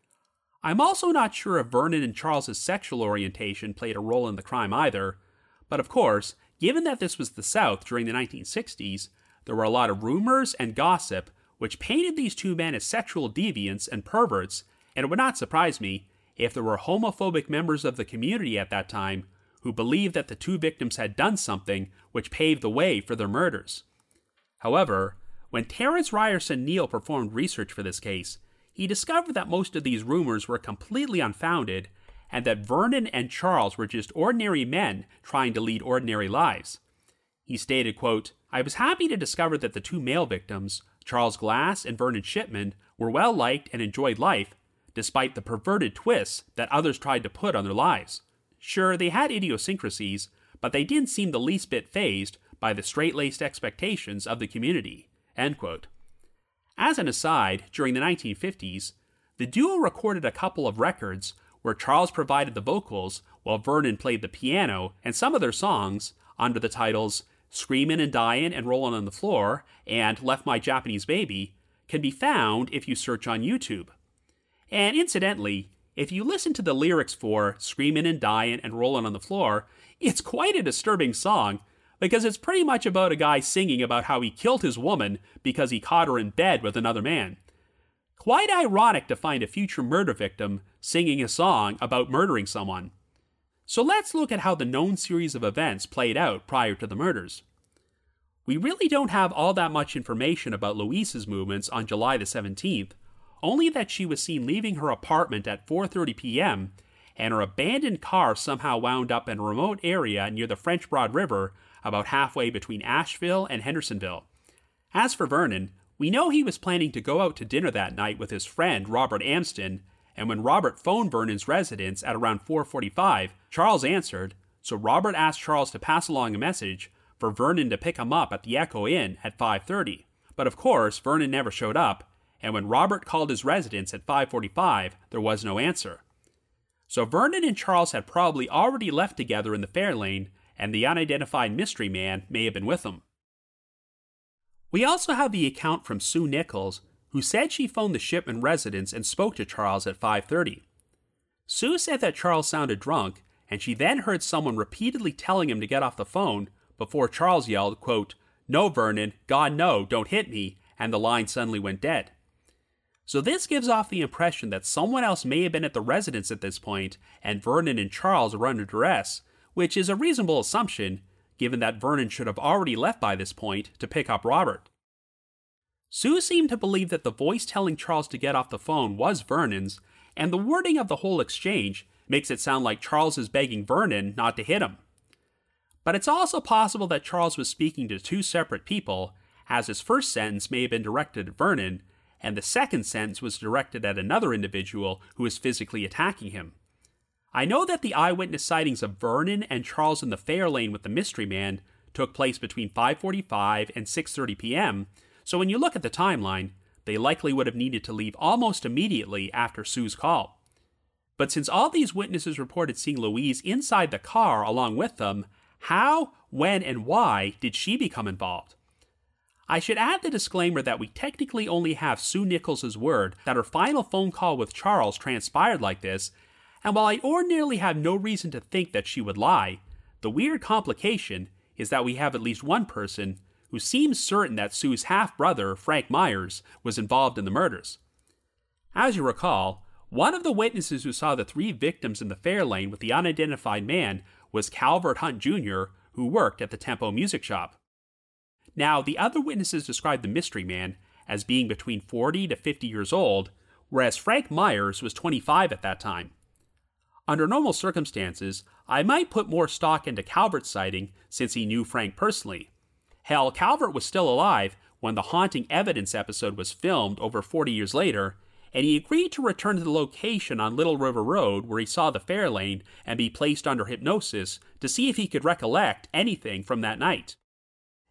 I'm also not sure if Vernon and Charles's sexual orientation played a role in the crime either, but of course, given that this was the South during the nineteen sixties, there were a lot of rumors and gossip which painted these two men as sexual deviants and perverts, and it would not surprise me if there were homophobic members of the community at that time who believed that the two victims had done something which paved the way for their murders. However, when Terrence Ryerson Neal performed research for this case, he discovered that most of these rumors were completely unfounded, and that Vernon and Charles were just ordinary men trying to lead ordinary lives. He stated, quote, "I was happy to discover that the two male victims, Charles Glass and Vernon Shipman, were well liked and enjoyed life, despite the perverted twists that others tried to put on their lives. Sure, they had idiosyncrasies, but they didn't seem the least bit fazed by the straight-laced expectations of the community." End quote. As an aside, during the nineteen fifties, the duo recorded a couple of records where Charles provided the vocals while Vernon played the piano, and some of their songs, under the titles Screamin' and Dyin' and Rollin' on the Floor and Left My Japanese Baby, can be found if you search on YouTube. And incidentally, if you listen to the lyrics for Screamin' and Dyin' and Rollin' on the Floor, it's quite a disturbing song, because it's pretty much about a guy singing about how he killed his woman because he caught her in bed with another man. Quite ironic to find a future murder victim singing a song about murdering someone. So let's look at how the known series of events played out prior to the murders. We really don't have all that much information about Louise's movements on July the seventeenth, only that she was seen leaving her apartment at four thirty p.m., and her abandoned car somehow wound up in a remote area near the French Broad River, about halfway between Asheville and Hendersonville. As for Vernon, we know he was planning to go out to dinner that night with his friend Robert Amston, and when Robert phoned Vernon's residence at around four forty-five, Charles answered, so Robert asked Charles to pass along a message for Vernon to pick him up at the Echo Inn at five thirty. But of course, Vernon never showed up, and when Robert called his residence at five forty-five, there was no answer. So Vernon and Charles had probably already left together in the Fairlane, and the unidentified mystery man may have been with them. We also have the account from Sue Nichols, who said she phoned the Shipman residence and spoke to Charles at five thirty. Sue said that Charles sounded drunk, and she then heard someone repeatedly telling him to get off the phone before Charles yelled, quote, "No, Vernon, God no, don't hit me," and the line suddenly went dead. So this gives off the impression that someone else may have been at the residence at this point, and Vernon and Charles were under duress, which is a reasonable assumption, given that Vernon should have already left by this point to pick up Robert. Sue seemed to believe that the voice telling Charles to get off the phone was Vernon's, and the wording of the whole exchange makes it sound like Charles is begging Vernon not to hit him. But it's also possible that Charles was speaking to two separate people, as his first sentence may have been directed at Vernon, and the second sentence was directed at another individual who was physically attacking him. I know that the eyewitness sightings of Vernon and Charles in the Fairlane with the mystery man took place between five forty-five and six thirty p.m., so when you look at the timeline, they likely would have needed to leave almost immediately after Sue's call. But since all these witnesses reported seeing Louise inside the car along with them, how, when, and why did she become involved? I should add the disclaimer that we technically only have Sue Nichols' word that her final phone call with Charles transpired like this, and while I ordinarily have no reason to think that she would lie, the weird complication is that we have at least one person who seems certain that Sue's half-brother, Frank Myers, was involved in the murders. As you recall, one of the witnesses who saw the three victims in the Fairlane with the unidentified man was Calvert Hunt Junior, who worked at the Tempo Music Shop. Now, the other witnesses described the mystery man as being between forty to fifty years old, whereas Frank Myers was twenty-five at that time. Under normal circumstances, I might put more stock into Calvert's sighting since he knew Frank personally. Hell, Calvert was still alive when the Haunting Evidence episode was filmed over forty years later, and he agreed to return to the location on Little River Road where he saw the Fairlane and be placed under hypnosis to see if he could recollect anything from that night.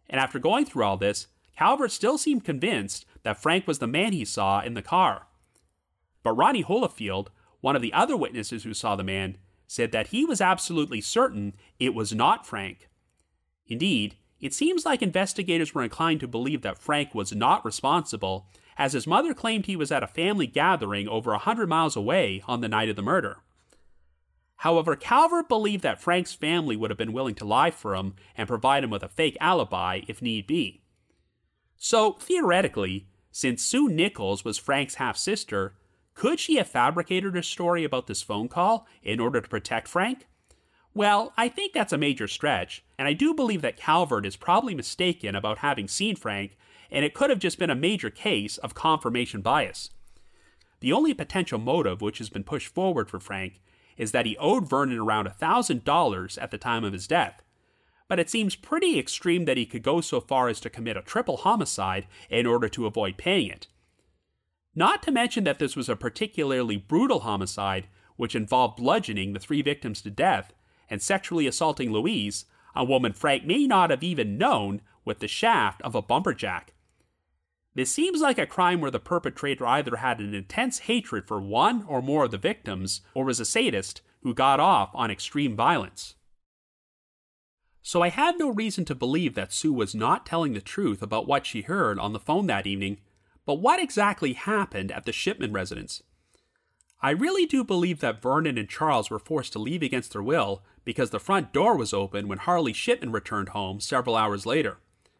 And after going through all this, Calvert still seemed convinced that Frank was the man he saw in the car. But Ronnie Holifield, one of the other witnesses who saw the man, said that he was absolutely certain it was not Frank. Indeed, it seems like investigators were inclined to believe that Frank was not responsible, as his mother claimed he was at a family gathering over a hundred miles away on the night of the murder. However, Calvert believed that Frank's family would have been willing to lie for him and provide him with a fake alibi if need be. So, theoretically, since Sue Nichols was Frank's half-sister, could she have fabricated her story about this phone call in order to protect Frank? Well, I think that's a major stretch, and I do believe that Calvert is probably mistaken about having seen Frank, and it could have just been a major case of confirmation bias. The only potential motive which has been pushed forward for Frank is that he owed Vernon around one thousand dollars at the time of his death, but it seems pretty extreme that he could go so far as to commit a triple homicide in order to avoid paying it. Not to mention that this was a particularly brutal homicide which involved bludgeoning the three victims to death and sexually assaulting Louise, a woman Frank may not have even known, with the shaft of a bumperjack. This seems like a crime where the perpetrator either had an intense hatred for one or more of the victims, or was a sadist who got off on extreme violence. So I have no reason to believe that Sue was not telling the truth about what she heard on the phone that evening, but what exactly happened at the Shipman residence? I really do believe that Vernon and Charles were forced to leave against their will because the front door was open when Harley Shipman returned home several hours later.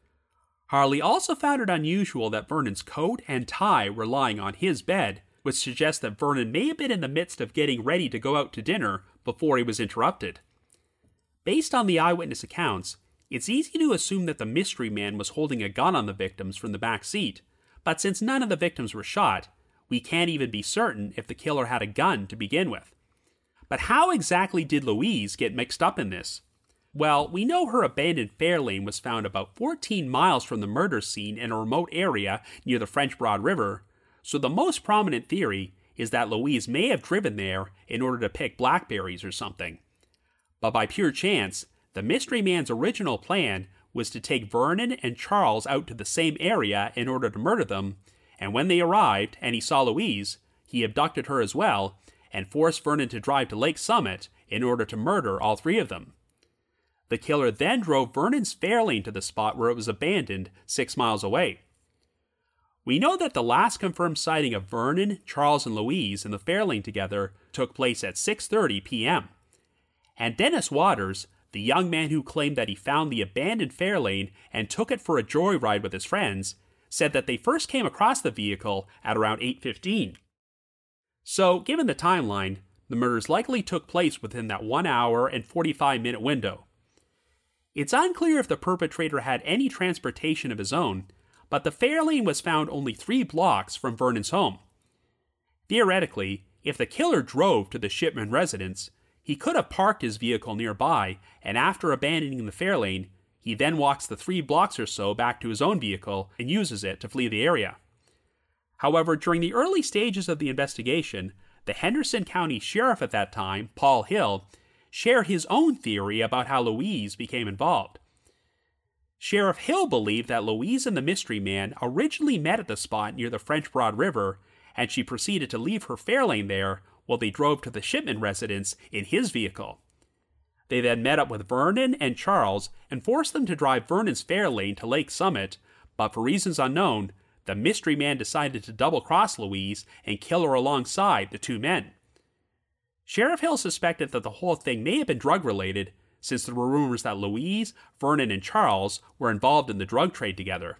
Harley also found it unusual that Vernon's coat and tie were lying on his bed, which suggests that Vernon may have been in the midst of getting ready to go out to dinner before he was interrupted. Based on the eyewitness accounts, it's easy to assume that the mystery man was holding a gun on the victims from the back seat, but since none of the victims were shot, we can't even be certain if the killer had a gun to begin with. But how exactly did Louise get mixed up in this? Well, we know her abandoned Fairlane was found about fourteen miles from the murder scene in a remote area near the French Broad River, so the most prominent theory is that Louise may have driven there in order to pick blackberries or something. But by pure chance, the mystery man's original plan was to take Vernon and Charles out to the same area in order to murder them, and when they arrived and he saw Louise, he abducted her as well and forced Vernon to drive to Lake Summit in order to murder all three of them. The killer then drove Vernon's Fairlane to the spot where it was abandoned six miles away. We know that the last confirmed sighting of Vernon, Charles, and Louise in the Fairlane together took place at six thirty p.m. And Dennis Waters, the young man who claimed that he found the abandoned Fairlane and took it for a joyride with his friends, said that they first came across the vehicle at around eight fifteen. So, given the timeline, the murders likely took place within that one hour and forty-five minute window. It's unclear if the perpetrator had any transportation of his own, but the Fairlane was found only three blocks from Vernon's home. Theoretically, if the killer drove to the Shipman residence, he could have parked his vehicle nearby, and after abandoning the Fairlane, he then walks the three blocks or so back to his own vehicle and uses it to flee the area. However, during the early stages of the investigation, the Henderson County Sheriff at that time, Paul Hill, shared his own theory about how Louise became involved. Sheriff Hill believed that Louise and the mystery man originally met at the spot near the French Broad River, and she proceeded to leave her Fairlane there while they drove to the Shipman residence in his vehicle. They then met up with Vernon and Charles and forced them to drive Vernon's Fairlane to Lake Summit, but for reasons unknown, the mystery man decided to double-cross Louise and kill her alongside the two men. Sheriff Hill suspected that the whole thing may have been drug-related, since there were rumors that Louise, Vernon, and Charles were involved in the drug trade together.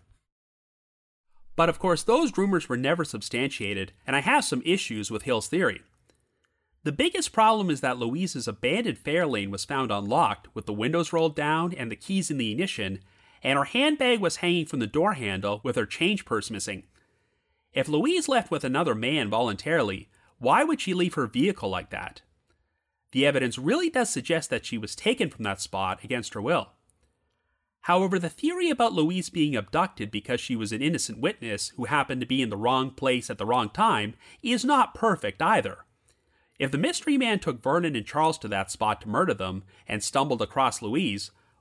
But of course, those rumors were never substantiated, and I have some issues with Hill's theory. The biggest problem is that Louise's abandoned Fairlane was found unlocked, with the windows rolled down and the keys in the ignition, and her handbag was hanging from the door handle with her change purse missing. If Louise left with another man voluntarily, why would she leave her vehicle like that? The evidence really does suggest that she was taken from that spot against her will. However, the theory about Louise being abducted because she was an innocent witness who happened to be in the wrong place at the wrong time is not perfect either. If the mystery man took Vernon and Charles to that spot to murder them and stumbled across Louise,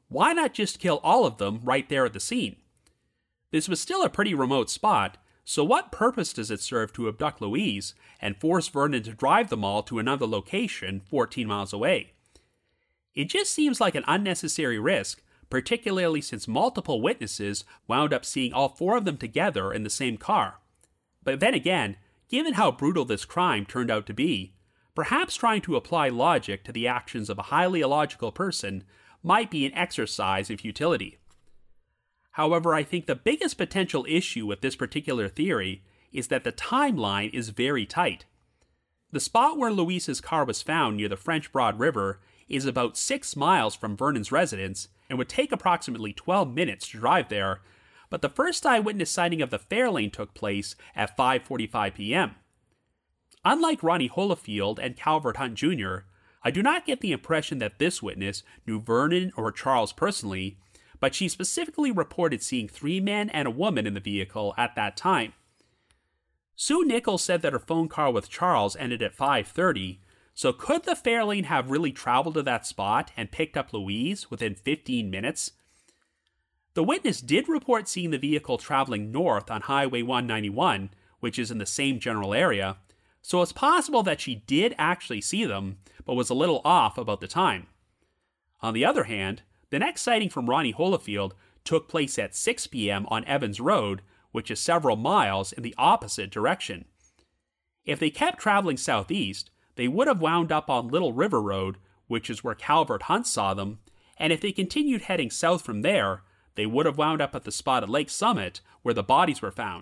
why not just kill all of them right there at the scene? This was still a pretty remote spot, so what purpose does it serve to abduct Louise and force Vernon to drive them all to another location fourteen miles away? It just seems like an unnecessary risk, particularly since multiple witnesses wound up seeing all four of them together in the same car. But then again, given how brutal this crime turned out to be, perhaps trying to apply logic to the actions of a highly illogical person might be an exercise in futility. However, I think the biggest potential issue with this particular theory is that the timeline is very tight. The spot where Louise's car was found near the French Broad River is about six miles from Vernon's residence and would take approximately twelve minutes to drive there, but the first eyewitness sighting of the Fairlane took place at five forty-five p.m. Unlike Ronnie Holifield and Calvert Hunt Junior, I do not get the impression that this witness knew Vernon or Charles personally, but she specifically reported seeing three men and a woman in the vehicle at that time. Sue Nichols said that her phone call with Charles ended at five thirty, so could the Fairlane have really traveled to that spot and picked up Louise within fifteen minutes? The witness did report seeing the vehicle traveling north on Highway one ninety-one, which is in the same general area, so it's possible that she did actually see them, but was a little off about the time. On the other hand, the next sighting from Ronnie Holifield took place at six p.m. on Evans Road, which is several miles in the opposite direction. If they kept traveling southeast, they would have wound up on Little River Road, which is where Calvert Hunt saw them, and if they continued heading south from there, they would have wound up at the spot at Lake Summit where the bodies were found.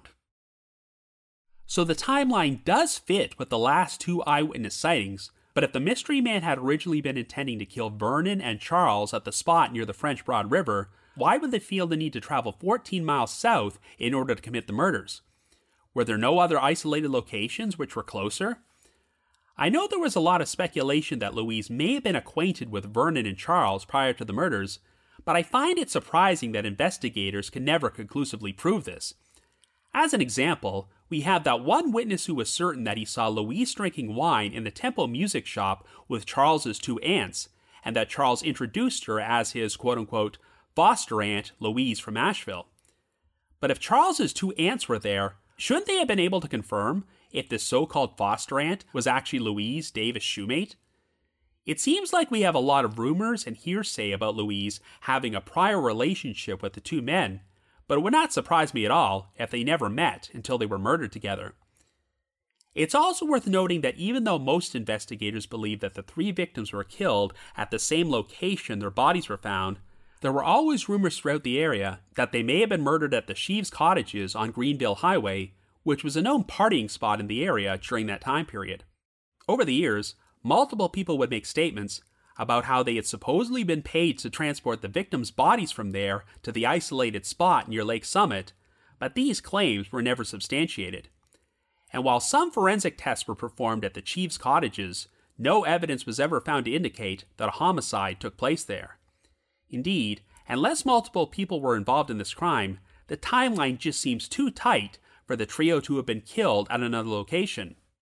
So the timeline does fit with the last two eyewitness sightings, but if the mystery man had originally been intending to kill Vernon and Charles at the spot near the French Broad River, why would they feel the need to travel fourteen miles south in order to commit the murders? Were there no other isolated locations which were closer? I know there was a lot of speculation that Louise may have been acquainted with Vernon and Charles prior to the murders, but I find it surprising that investigators can never conclusively prove this. As an example, we have that one witness who was certain that he saw Louise drinking wine in the Temple Music Shop with Charles's two aunts, and that Charles introduced her as his quote-unquote foster aunt, Louise from Asheville. But if Charles's two aunts were there, shouldn't they have been able to confirm if this so-called foster aunt was actually Louise Davis' shoemate? It seems like we have a lot of rumors and hearsay about Louise having a prior relationship with the two men, but it would not surprise me at all if they never met until they were murdered together. It's also worth noting that even though most investigators believe that the three victims were killed at the same location their bodies were found, there were always rumors throughout the area that they may have been murdered at the Sheaves Cottages on Greenville Highway, which was a known partying spot in the area during that time period. Over the years, multiple people would make statements about how they had supposedly been paid to transport the victims' bodies from there to the isolated spot near Lake Summit, but these claims were never substantiated. And while some forensic tests were performed at the Sheaves Cottages, no evidence was ever found to indicate that a homicide took place there. Indeed, unless multiple people were involved in this crime, the timeline just seems too tight for the trio to have been killed at another location.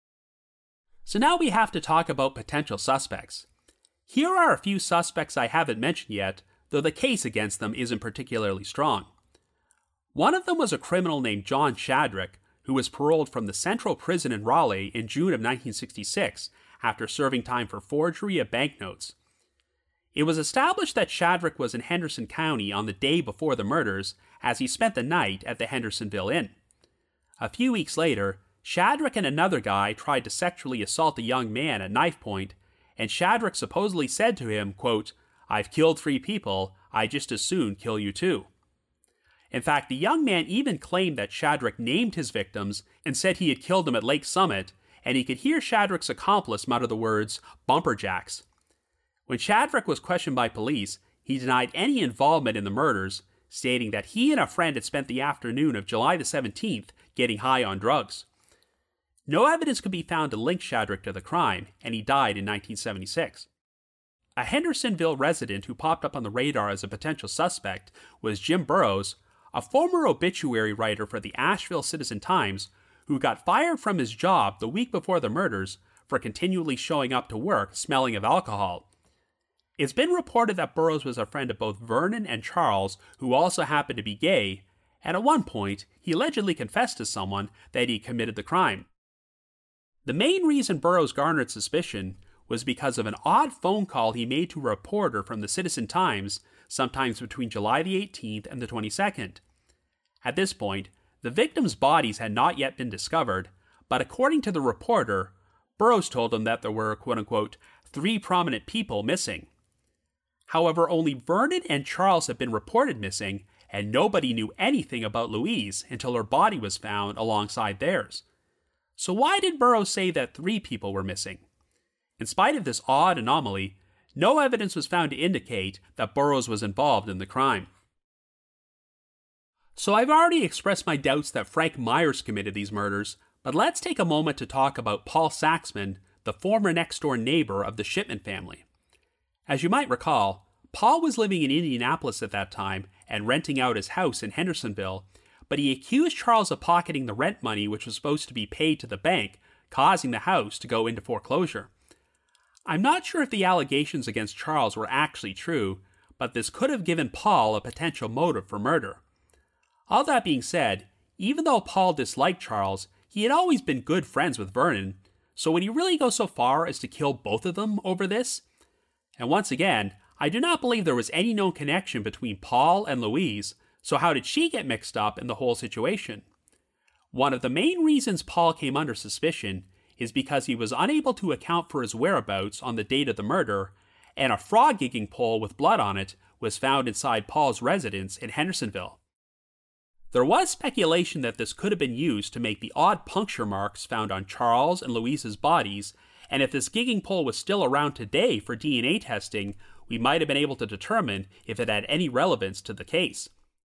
So now we have to talk about potential suspects. Here are a few suspects I haven't mentioned yet, though the case against them isn't particularly strong. One of them was a criminal named John Shadrick, who was paroled from the Central Prison in Raleigh in June of nineteen sixty-six after serving time for forgery of banknotes. It was established that Shadrick was in Henderson County on the day before the murders, as he spent the night at the Hendersonville Inn. A few weeks later, Shadrick and another guy tried to sexually assault a young man at knife point, and Shadrick supposedly said to him, quote, "I've killed three people, I just as soon kill you too." In fact, the young man even claimed that Shadrick named his victims and said he had killed them at Lake Summit, and he could hear Shadrick's accomplice mutter the words, "bumperjacks." When Shadrick was questioned by police, he denied any involvement in the murders, stating that he and a friend had spent the afternoon of July the seventeenth getting high on drugs. No evidence could be found to link Shadrick to the crime, and he died in nineteen seventy-six. A Hendersonville resident who popped up on the radar as a potential suspect was Jim Burrows, a former obituary writer for the Asheville Citizen-Times, who got fired from his job the week before the murders for continually showing up to work smelling of alcohol. It's been reported that Burroughs was a friend of both Vernon and Charles, who also happened to be gay, and at one point, he allegedly confessed to someone that he committed the crime. The main reason Burroughs garnered suspicion was because of an odd phone call he made to a reporter from the Citizen Times sometimes between July the eighteenth and the twenty-second. At this point, the victims' bodies had not yet been discovered, but according to the reporter, Burroughs told him that there were, quote-unquote, three prominent people missing. However, only Vernon and Charles had been reported missing, and nobody knew anything about Louise until her body was found alongside theirs. So why did Burroughs say that three people were missing? In spite of this odd anomaly, no evidence was found to indicate that Burroughs was involved in the crime. So I've already expressed my doubts that Frank Myers committed these murders, but let's take a moment to talk about Paul Saxman, the former next-door neighbor of the Shipman family. As you might recall, Paul was living in Indianapolis at that time and renting out his house in Hendersonville, but he accused Charles of pocketing the rent money which was supposed to be paid to the bank, causing the house to go into foreclosure. I'm not sure if the allegations against Charles were actually true, but this could have given Paul a potential motive for murder. All that being said, even though Paul disliked Charles, he had always been good friends with Vernon, so would he really go so far as to kill both of them over this? And once again, I do not believe there was any known connection between Paul and Louise, so how did she get mixed up in the whole situation? One of the main reasons Paul came under suspicion is because he was unable to account for his whereabouts on the date of the murder, and a frog gigging pole with blood on it was found inside Paul's residence in Hendersonville. There was speculation that this could have been used to make the odd puncture marks found on Charles and Louise's bodies, and if this gigging pole was still around today for D N A testing, we might have been able to determine if it had any relevance to the case.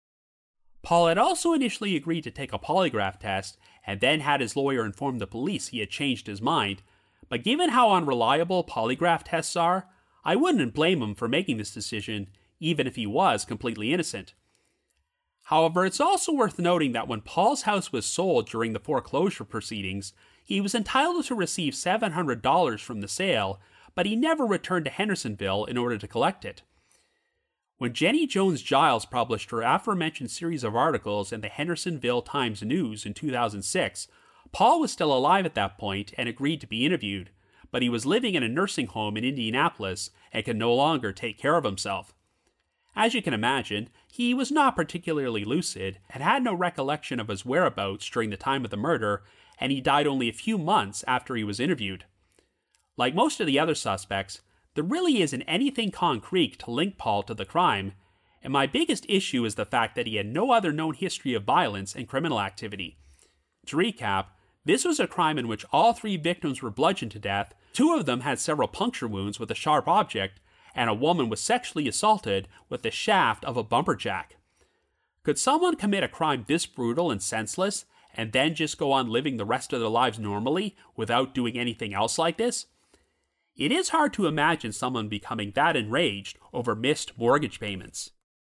Paul had also initially agreed to take a polygraph test, and then had his lawyer inform the police he had changed his mind, but given how unreliable polygraph tests are, I wouldn't blame him for making this decision, even if he was completely innocent. However, it's also worth noting that when Paul's house was sold during the foreclosure proceedings, he was entitled to receive seven hundred dollars from the sale, but he never returned to Hendersonville in order to collect it. When Jenny Jones Giles published her aforementioned series of articles in the Hendersonville Times-News in two thousand six, Paul was still alive at that point and agreed to be interviewed, but he was living in a nursing home in Indianapolis and could no longer take care of himself. As you can imagine, he was not particularly lucid and had no recollection of his whereabouts during the time of the murder, and he died only a few months after he was interviewed. Like most of the other suspects, there really isn't anything concrete to link Paul to the crime, and my biggest issue is the fact that he had no other known history of violence and criminal activity. To recap, this was a crime in which all three victims were bludgeoned to death, two of them had several puncture wounds with a sharp object, and a woman was sexually assaulted with the shaft of a bumperjack. Could someone commit a crime this brutal and senseless, and then just go on living the rest of their lives normally without doing anything else like this? It is hard to imagine someone becoming that enraged over missed mortgage payments.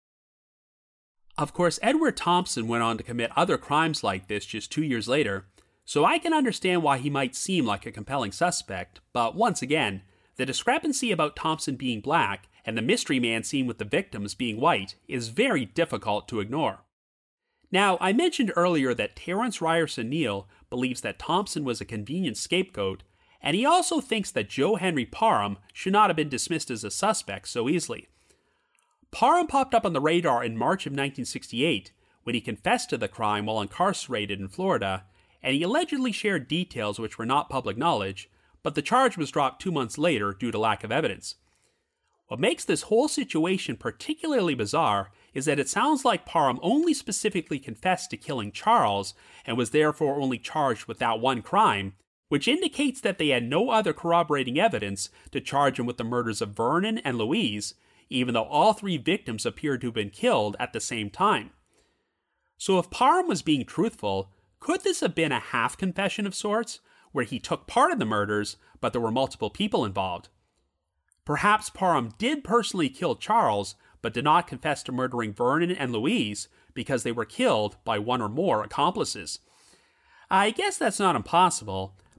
Of course, Edward Thompson went on to commit other crimes like this just two years later, so I can understand why he might seem like a compelling suspect, but once again, the discrepancy about Thompson being black and the mystery man seen with the victims being white is very difficult to ignore. Now, I mentioned earlier that Terrence Ryerson Neal believes that Thompson was a convenient scapegoat, and he also thinks that Joe Henry Parham should not have been dismissed as a suspect so easily. Parham popped up on the radar in March of nineteen sixty-eight when he confessed to the crime while incarcerated in Florida, and he allegedly shared details which were not public knowledge, but the charge was dropped two months later due to lack of evidence. What makes this whole situation particularly bizarre is that it sounds like Parham only specifically confessed to killing Charles and was therefore only charged with that one crime, which indicates that they had no other corroborating evidence to charge him with the murders of Vernon and Louise, even though all three victims appeared to have been killed at the same time. So if Parham was being truthful, could this have been a half confession of sorts, where he took part in the murders, but there were multiple people involved? Perhaps Parham did personally kill Charles, but did not confess to murdering Vernon and Louise because they were killed by one or more accomplices. I guess that's not impossible, but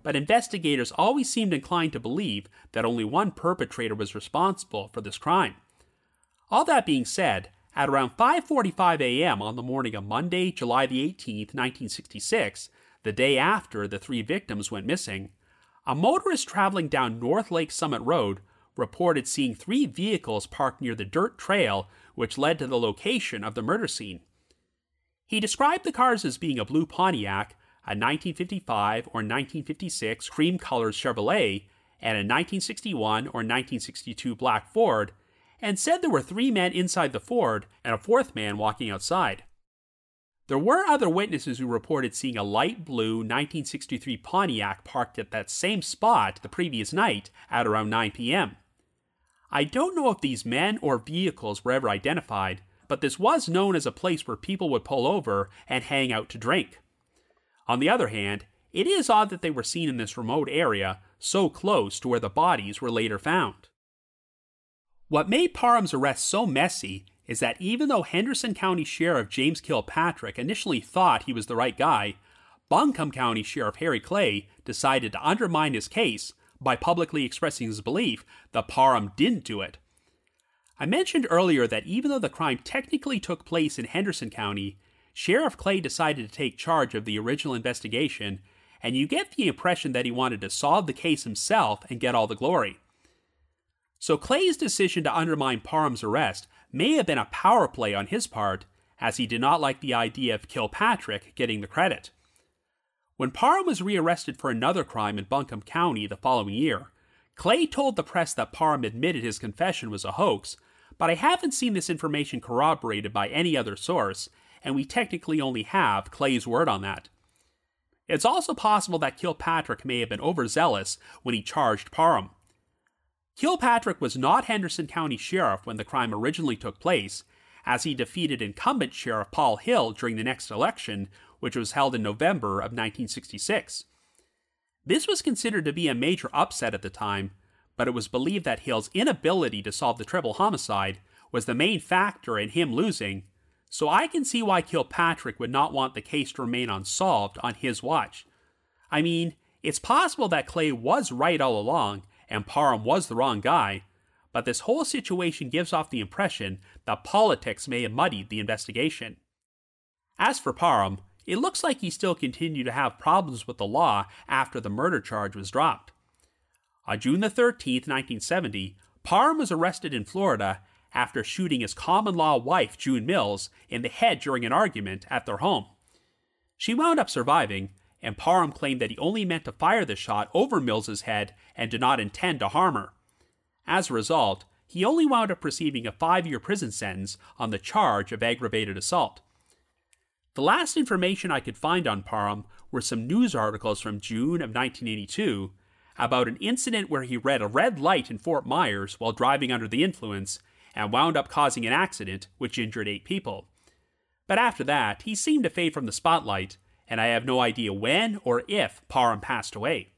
but investigators always seemed inclined to believe that only one perpetrator was responsible for this crime. All that being said, at around five forty-five a.m. on the morning of Monday, July the eighteenth, nineteen sixty-six, the day after the three victims went missing, a motorist traveling down North Lake Summit Road reported seeing three vehicles parked near the dirt trail which led to the location of the murder scene. He described the cars as being a blue Pontiac, a nineteen fifty-five or nineteen fifty-six cream-colored Chevrolet, and a nineteen sixty-one or nineteen sixty-two black Ford, and said there were three men inside the Ford and a fourth man walking outside. There were other witnesses who reported seeing a light blue nineteen sixty-three Pontiac parked at that same spot the previous night at around nine p.m. I don't know if these men or vehicles were ever identified, but this was known as a place where people would pull over and hang out to drink. On the other hand, it is odd that they were seen in this remote area, so close to where the bodies were later found. What made Parham's arrest so messy is that even though Henderson County Sheriff James Kilpatrick initially thought he was the right guy, Buncombe County Sheriff Harry Clay decided to undermine his case by publicly expressing his belief that Parham didn't do it. I mentioned earlier that even though the crime technically took place in Henderson County, Sheriff Clay decided to take charge of the original investigation, and you get the impression that he wanted to solve the case himself and get all the glory. So Clay's decision to undermine Parham's arrest may have been a power play on his part, as he did not like the idea of Kilpatrick getting the credit. When Parham was rearrested for another crime in Buncombe County the following year, Clay told the press that Parham admitted his confession was a hoax, but I haven't seen this information corroborated by any other source, and we technically only have Clay's word on that. It's also possible that Kilpatrick may have been overzealous when he charged Parham. Kilpatrick was not Henderson County Sheriff when the crime originally took place, as he defeated incumbent Sheriff Paul Hill during the next election, which was held in November of nineteen sixty-six. This was considered to be a major upset at the time, but it was believed that Hill's inability to solve the triple homicide was the main factor in him losing, so I can see why Kilpatrick would not want the case to remain unsolved on his watch. I mean, it's possible that Clay was right all along, and Parham was the wrong guy, but this whole situation gives off the impression that politics may have muddied the investigation. As for Parham, it looks like he still continued to have problems with the law after the murder charge was dropped. On June the thirteenth, nineteen seventy, Parham was arrested in Florida after shooting his common-law wife, June Mills, in the head during an argument at their home. She wound up surviving, and Parham claimed that he only meant to fire the shot over Mills's head and did not intend to harm her. As a result, he only wound up receiving a five-year prison sentence on the charge of aggravated assault. The last information I could find on Parham were some news articles from June of nineteen eighty-two about an incident where he read a red light in Fort Myers while driving under the influence and wound up causing an accident which injured eight people. But after that, he seemed to fade from the spotlight, and I have no idea when or if Parham passed away.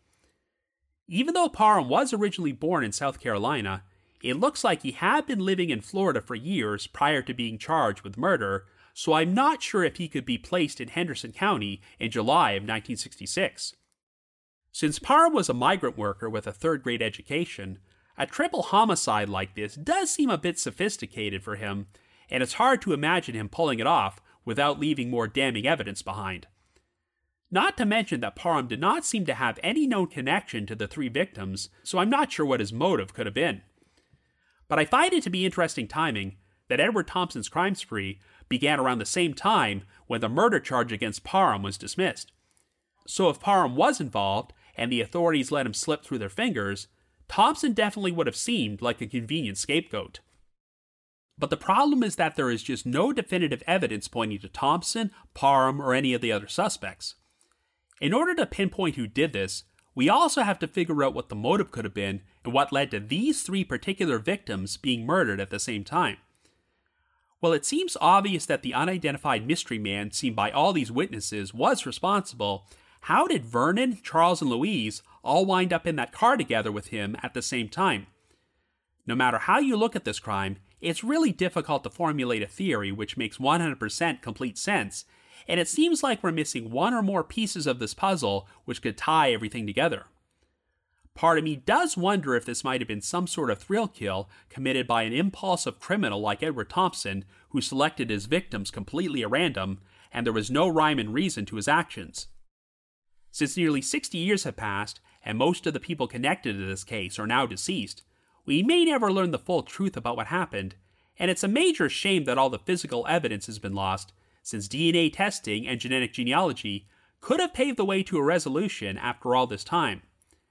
Even though Parham was originally born in South Carolina, it looks like he had been living in Florida for years prior to being charged with murder, so I'm not sure if he could be placed in Henderson County in July of nineteen sixty-six. Since Parham was a migrant worker with a third-grade education, a triple homicide like this does seem a bit sophisticated for him, and it's hard to imagine him pulling it off without leaving more damning evidence behind. Not to mention that Parham did not seem to have any known connection to the three victims, so I'm not sure what his motive could have been. But I find it to be interesting timing that Edward Thompson's crime spree began around the same time when the murder charge against Parham was dismissed. So if Parham was involved, and the authorities let him slip through their fingers, Thompson definitely would have seemed like a convenient scapegoat. But the problem is that there is just no definitive evidence pointing to Thompson, Parham, or any of the other suspects. In order to pinpoint who did this, we also have to figure out what the motive could have been and what led to these three particular victims being murdered at the same time. Well, it seems obvious that the unidentified mystery man seen by all these witnesses was responsible. How did Vernon, Charles, and Louise all wind up in that car together with him at the same time? No matter how you look at this crime, it's really difficult to formulate a theory which makes one hundred percent complete sense, and it seems like we're missing one or more pieces of this puzzle which could tie everything together. Part of me does wonder if this might have been some sort of thrill kill committed by an impulsive criminal like Edward Thompson, who selected his victims completely at random, and there was no rhyme and reason to his actions. Since nearly sixty years have passed, and most of the people connected to this case are now deceased, we may never learn the full truth about what happened, and it's a major shame that all the physical evidence has been lost, since D N A testing and genetic genealogy could have paved the way to a resolution after all this time.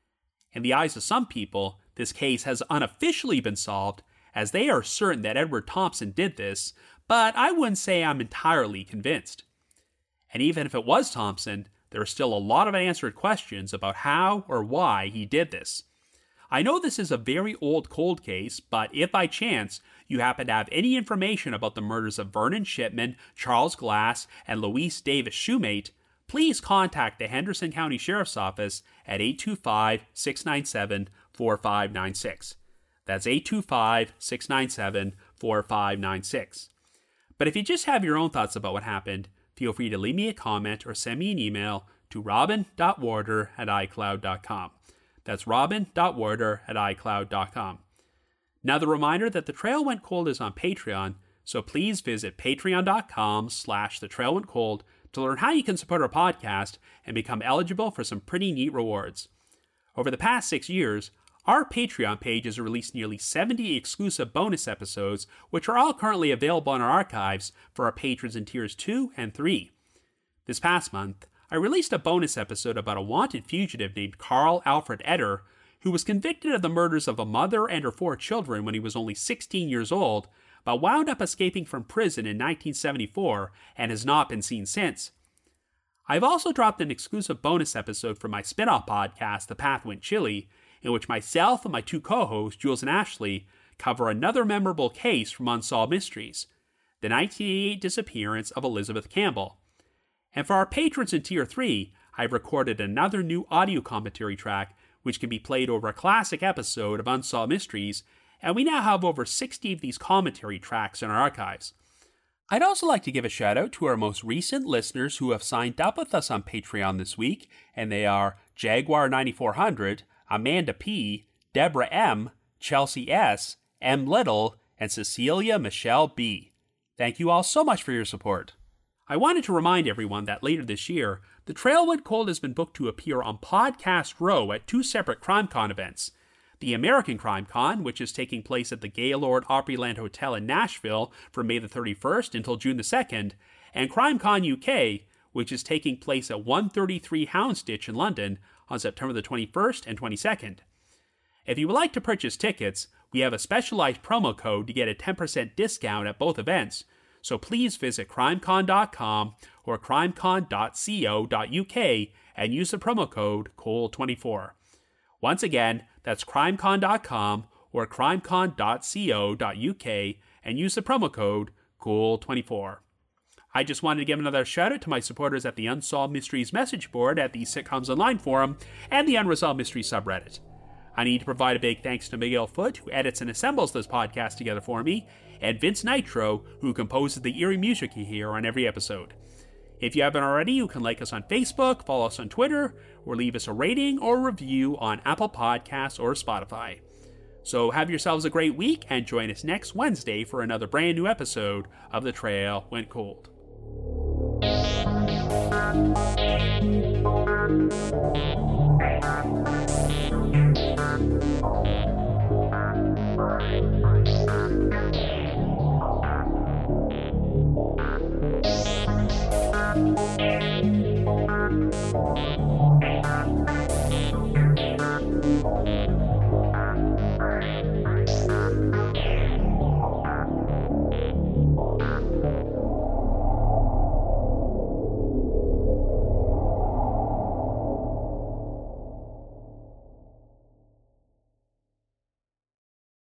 In the eyes of some people, this case has unofficially been solved, as they are certain that Edward Thompson did this, but I wouldn't say I'm entirely convinced. And even if it was Thompson, there are still a lot of unanswered questions about how or why he did this. I know this is a very old cold case, but if by chance you happen to have any information about the murders of Vernon Shipman, Charles Glass, and Louise Davis Shoemate, please contact the Henderson County Sheriff's Office at eight two five, six nine seven, four five nine six. That's eight two five, six nine seven, four five nine six. But if you just have your own thoughts about what happened, feel free to leave me a comment or send me an email to robin dot warder at i cloud dot com. That's robin dot warder at i cloud dot com. Now the reminder that The Trail Went Cold is on Patreon, so please visit patreon.com slash The Trail Went Cold to learn how you can support our podcast and become eligible for some pretty neat rewards. Over the past six years, our Patreon page has released nearly seventy exclusive bonus episodes, which are all currently available in our archives for our patrons in tiers two and three. This past month, I released a bonus episode about a wanted fugitive named Carl Alfred Eder, who was convicted of the murders of a mother and her four children when he was only sixteen years old, but wound up escaping from prison in nineteen seventy-four and has not been seen since. I've also dropped an exclusive bonus episode for my spin-off podcast, The Path Went Chilly, in which myself and my two co-hosts, Jules and Ashley, cover another memorable case from Unsolved Mysteries, the nineteen eighty-eight disappearance of Elizabeth Campbell. And for our patrons in Tier three, I've recorded another new audio commentary track which can be played over a classic episode of Unsolved Mysteries, and we now have over sixty of these commentary tracks in our archives. I'd also like to give a shout out to our most recent listeners who have signed up with us on Patreon this week, and they are Jaguar ninety-four hundred, Amanda P., Deborah M., Chelsea S., M. Little, and Cecilia Michelle B. Thank you all so much for your support. I wanted to remind everyone that later this year, The Trail Went Cold has been booked to appear on Podcast Row at two separate CrimeCon events. The American CrimeCon, which is taking place at the Gaylord Opryland Hotel in Nashville from May the thirty-first until June the second, and CrimeCon U K, which is taking place at one thirty-three Houndsditch in London on September the twenty-first and twenty-second. If you would like to purchase tickets, we have a specialized promo code to get a ten percent discount at both events, so please visit crimecon dot com or crimecon dot co dot uk and use the promo code C O L E twenty-four. Once again, that's crimecon dot com or crimecon dot co dot uk and use the promo code C O L E twenty-four. I just wanted to give another shout out to my supporters at the Unsolved Mysteries message board at the Sitcoms Online forum and the Unresolved Mysteries subreddit. I need to provide a big thanks to Miguel Foote, who edits and assembles this podcast together for me, and Vince Nitro, who composes the eerie music you hear on every episode. If you haven't already, you can like us on Facebook, follow us on Twitter, or leave us a rating or review on Apple Podcasts or Spotify. So have yourselves a great week, and join us next Wednesday for another brand new episode of The Trail Went Cold. Thank you.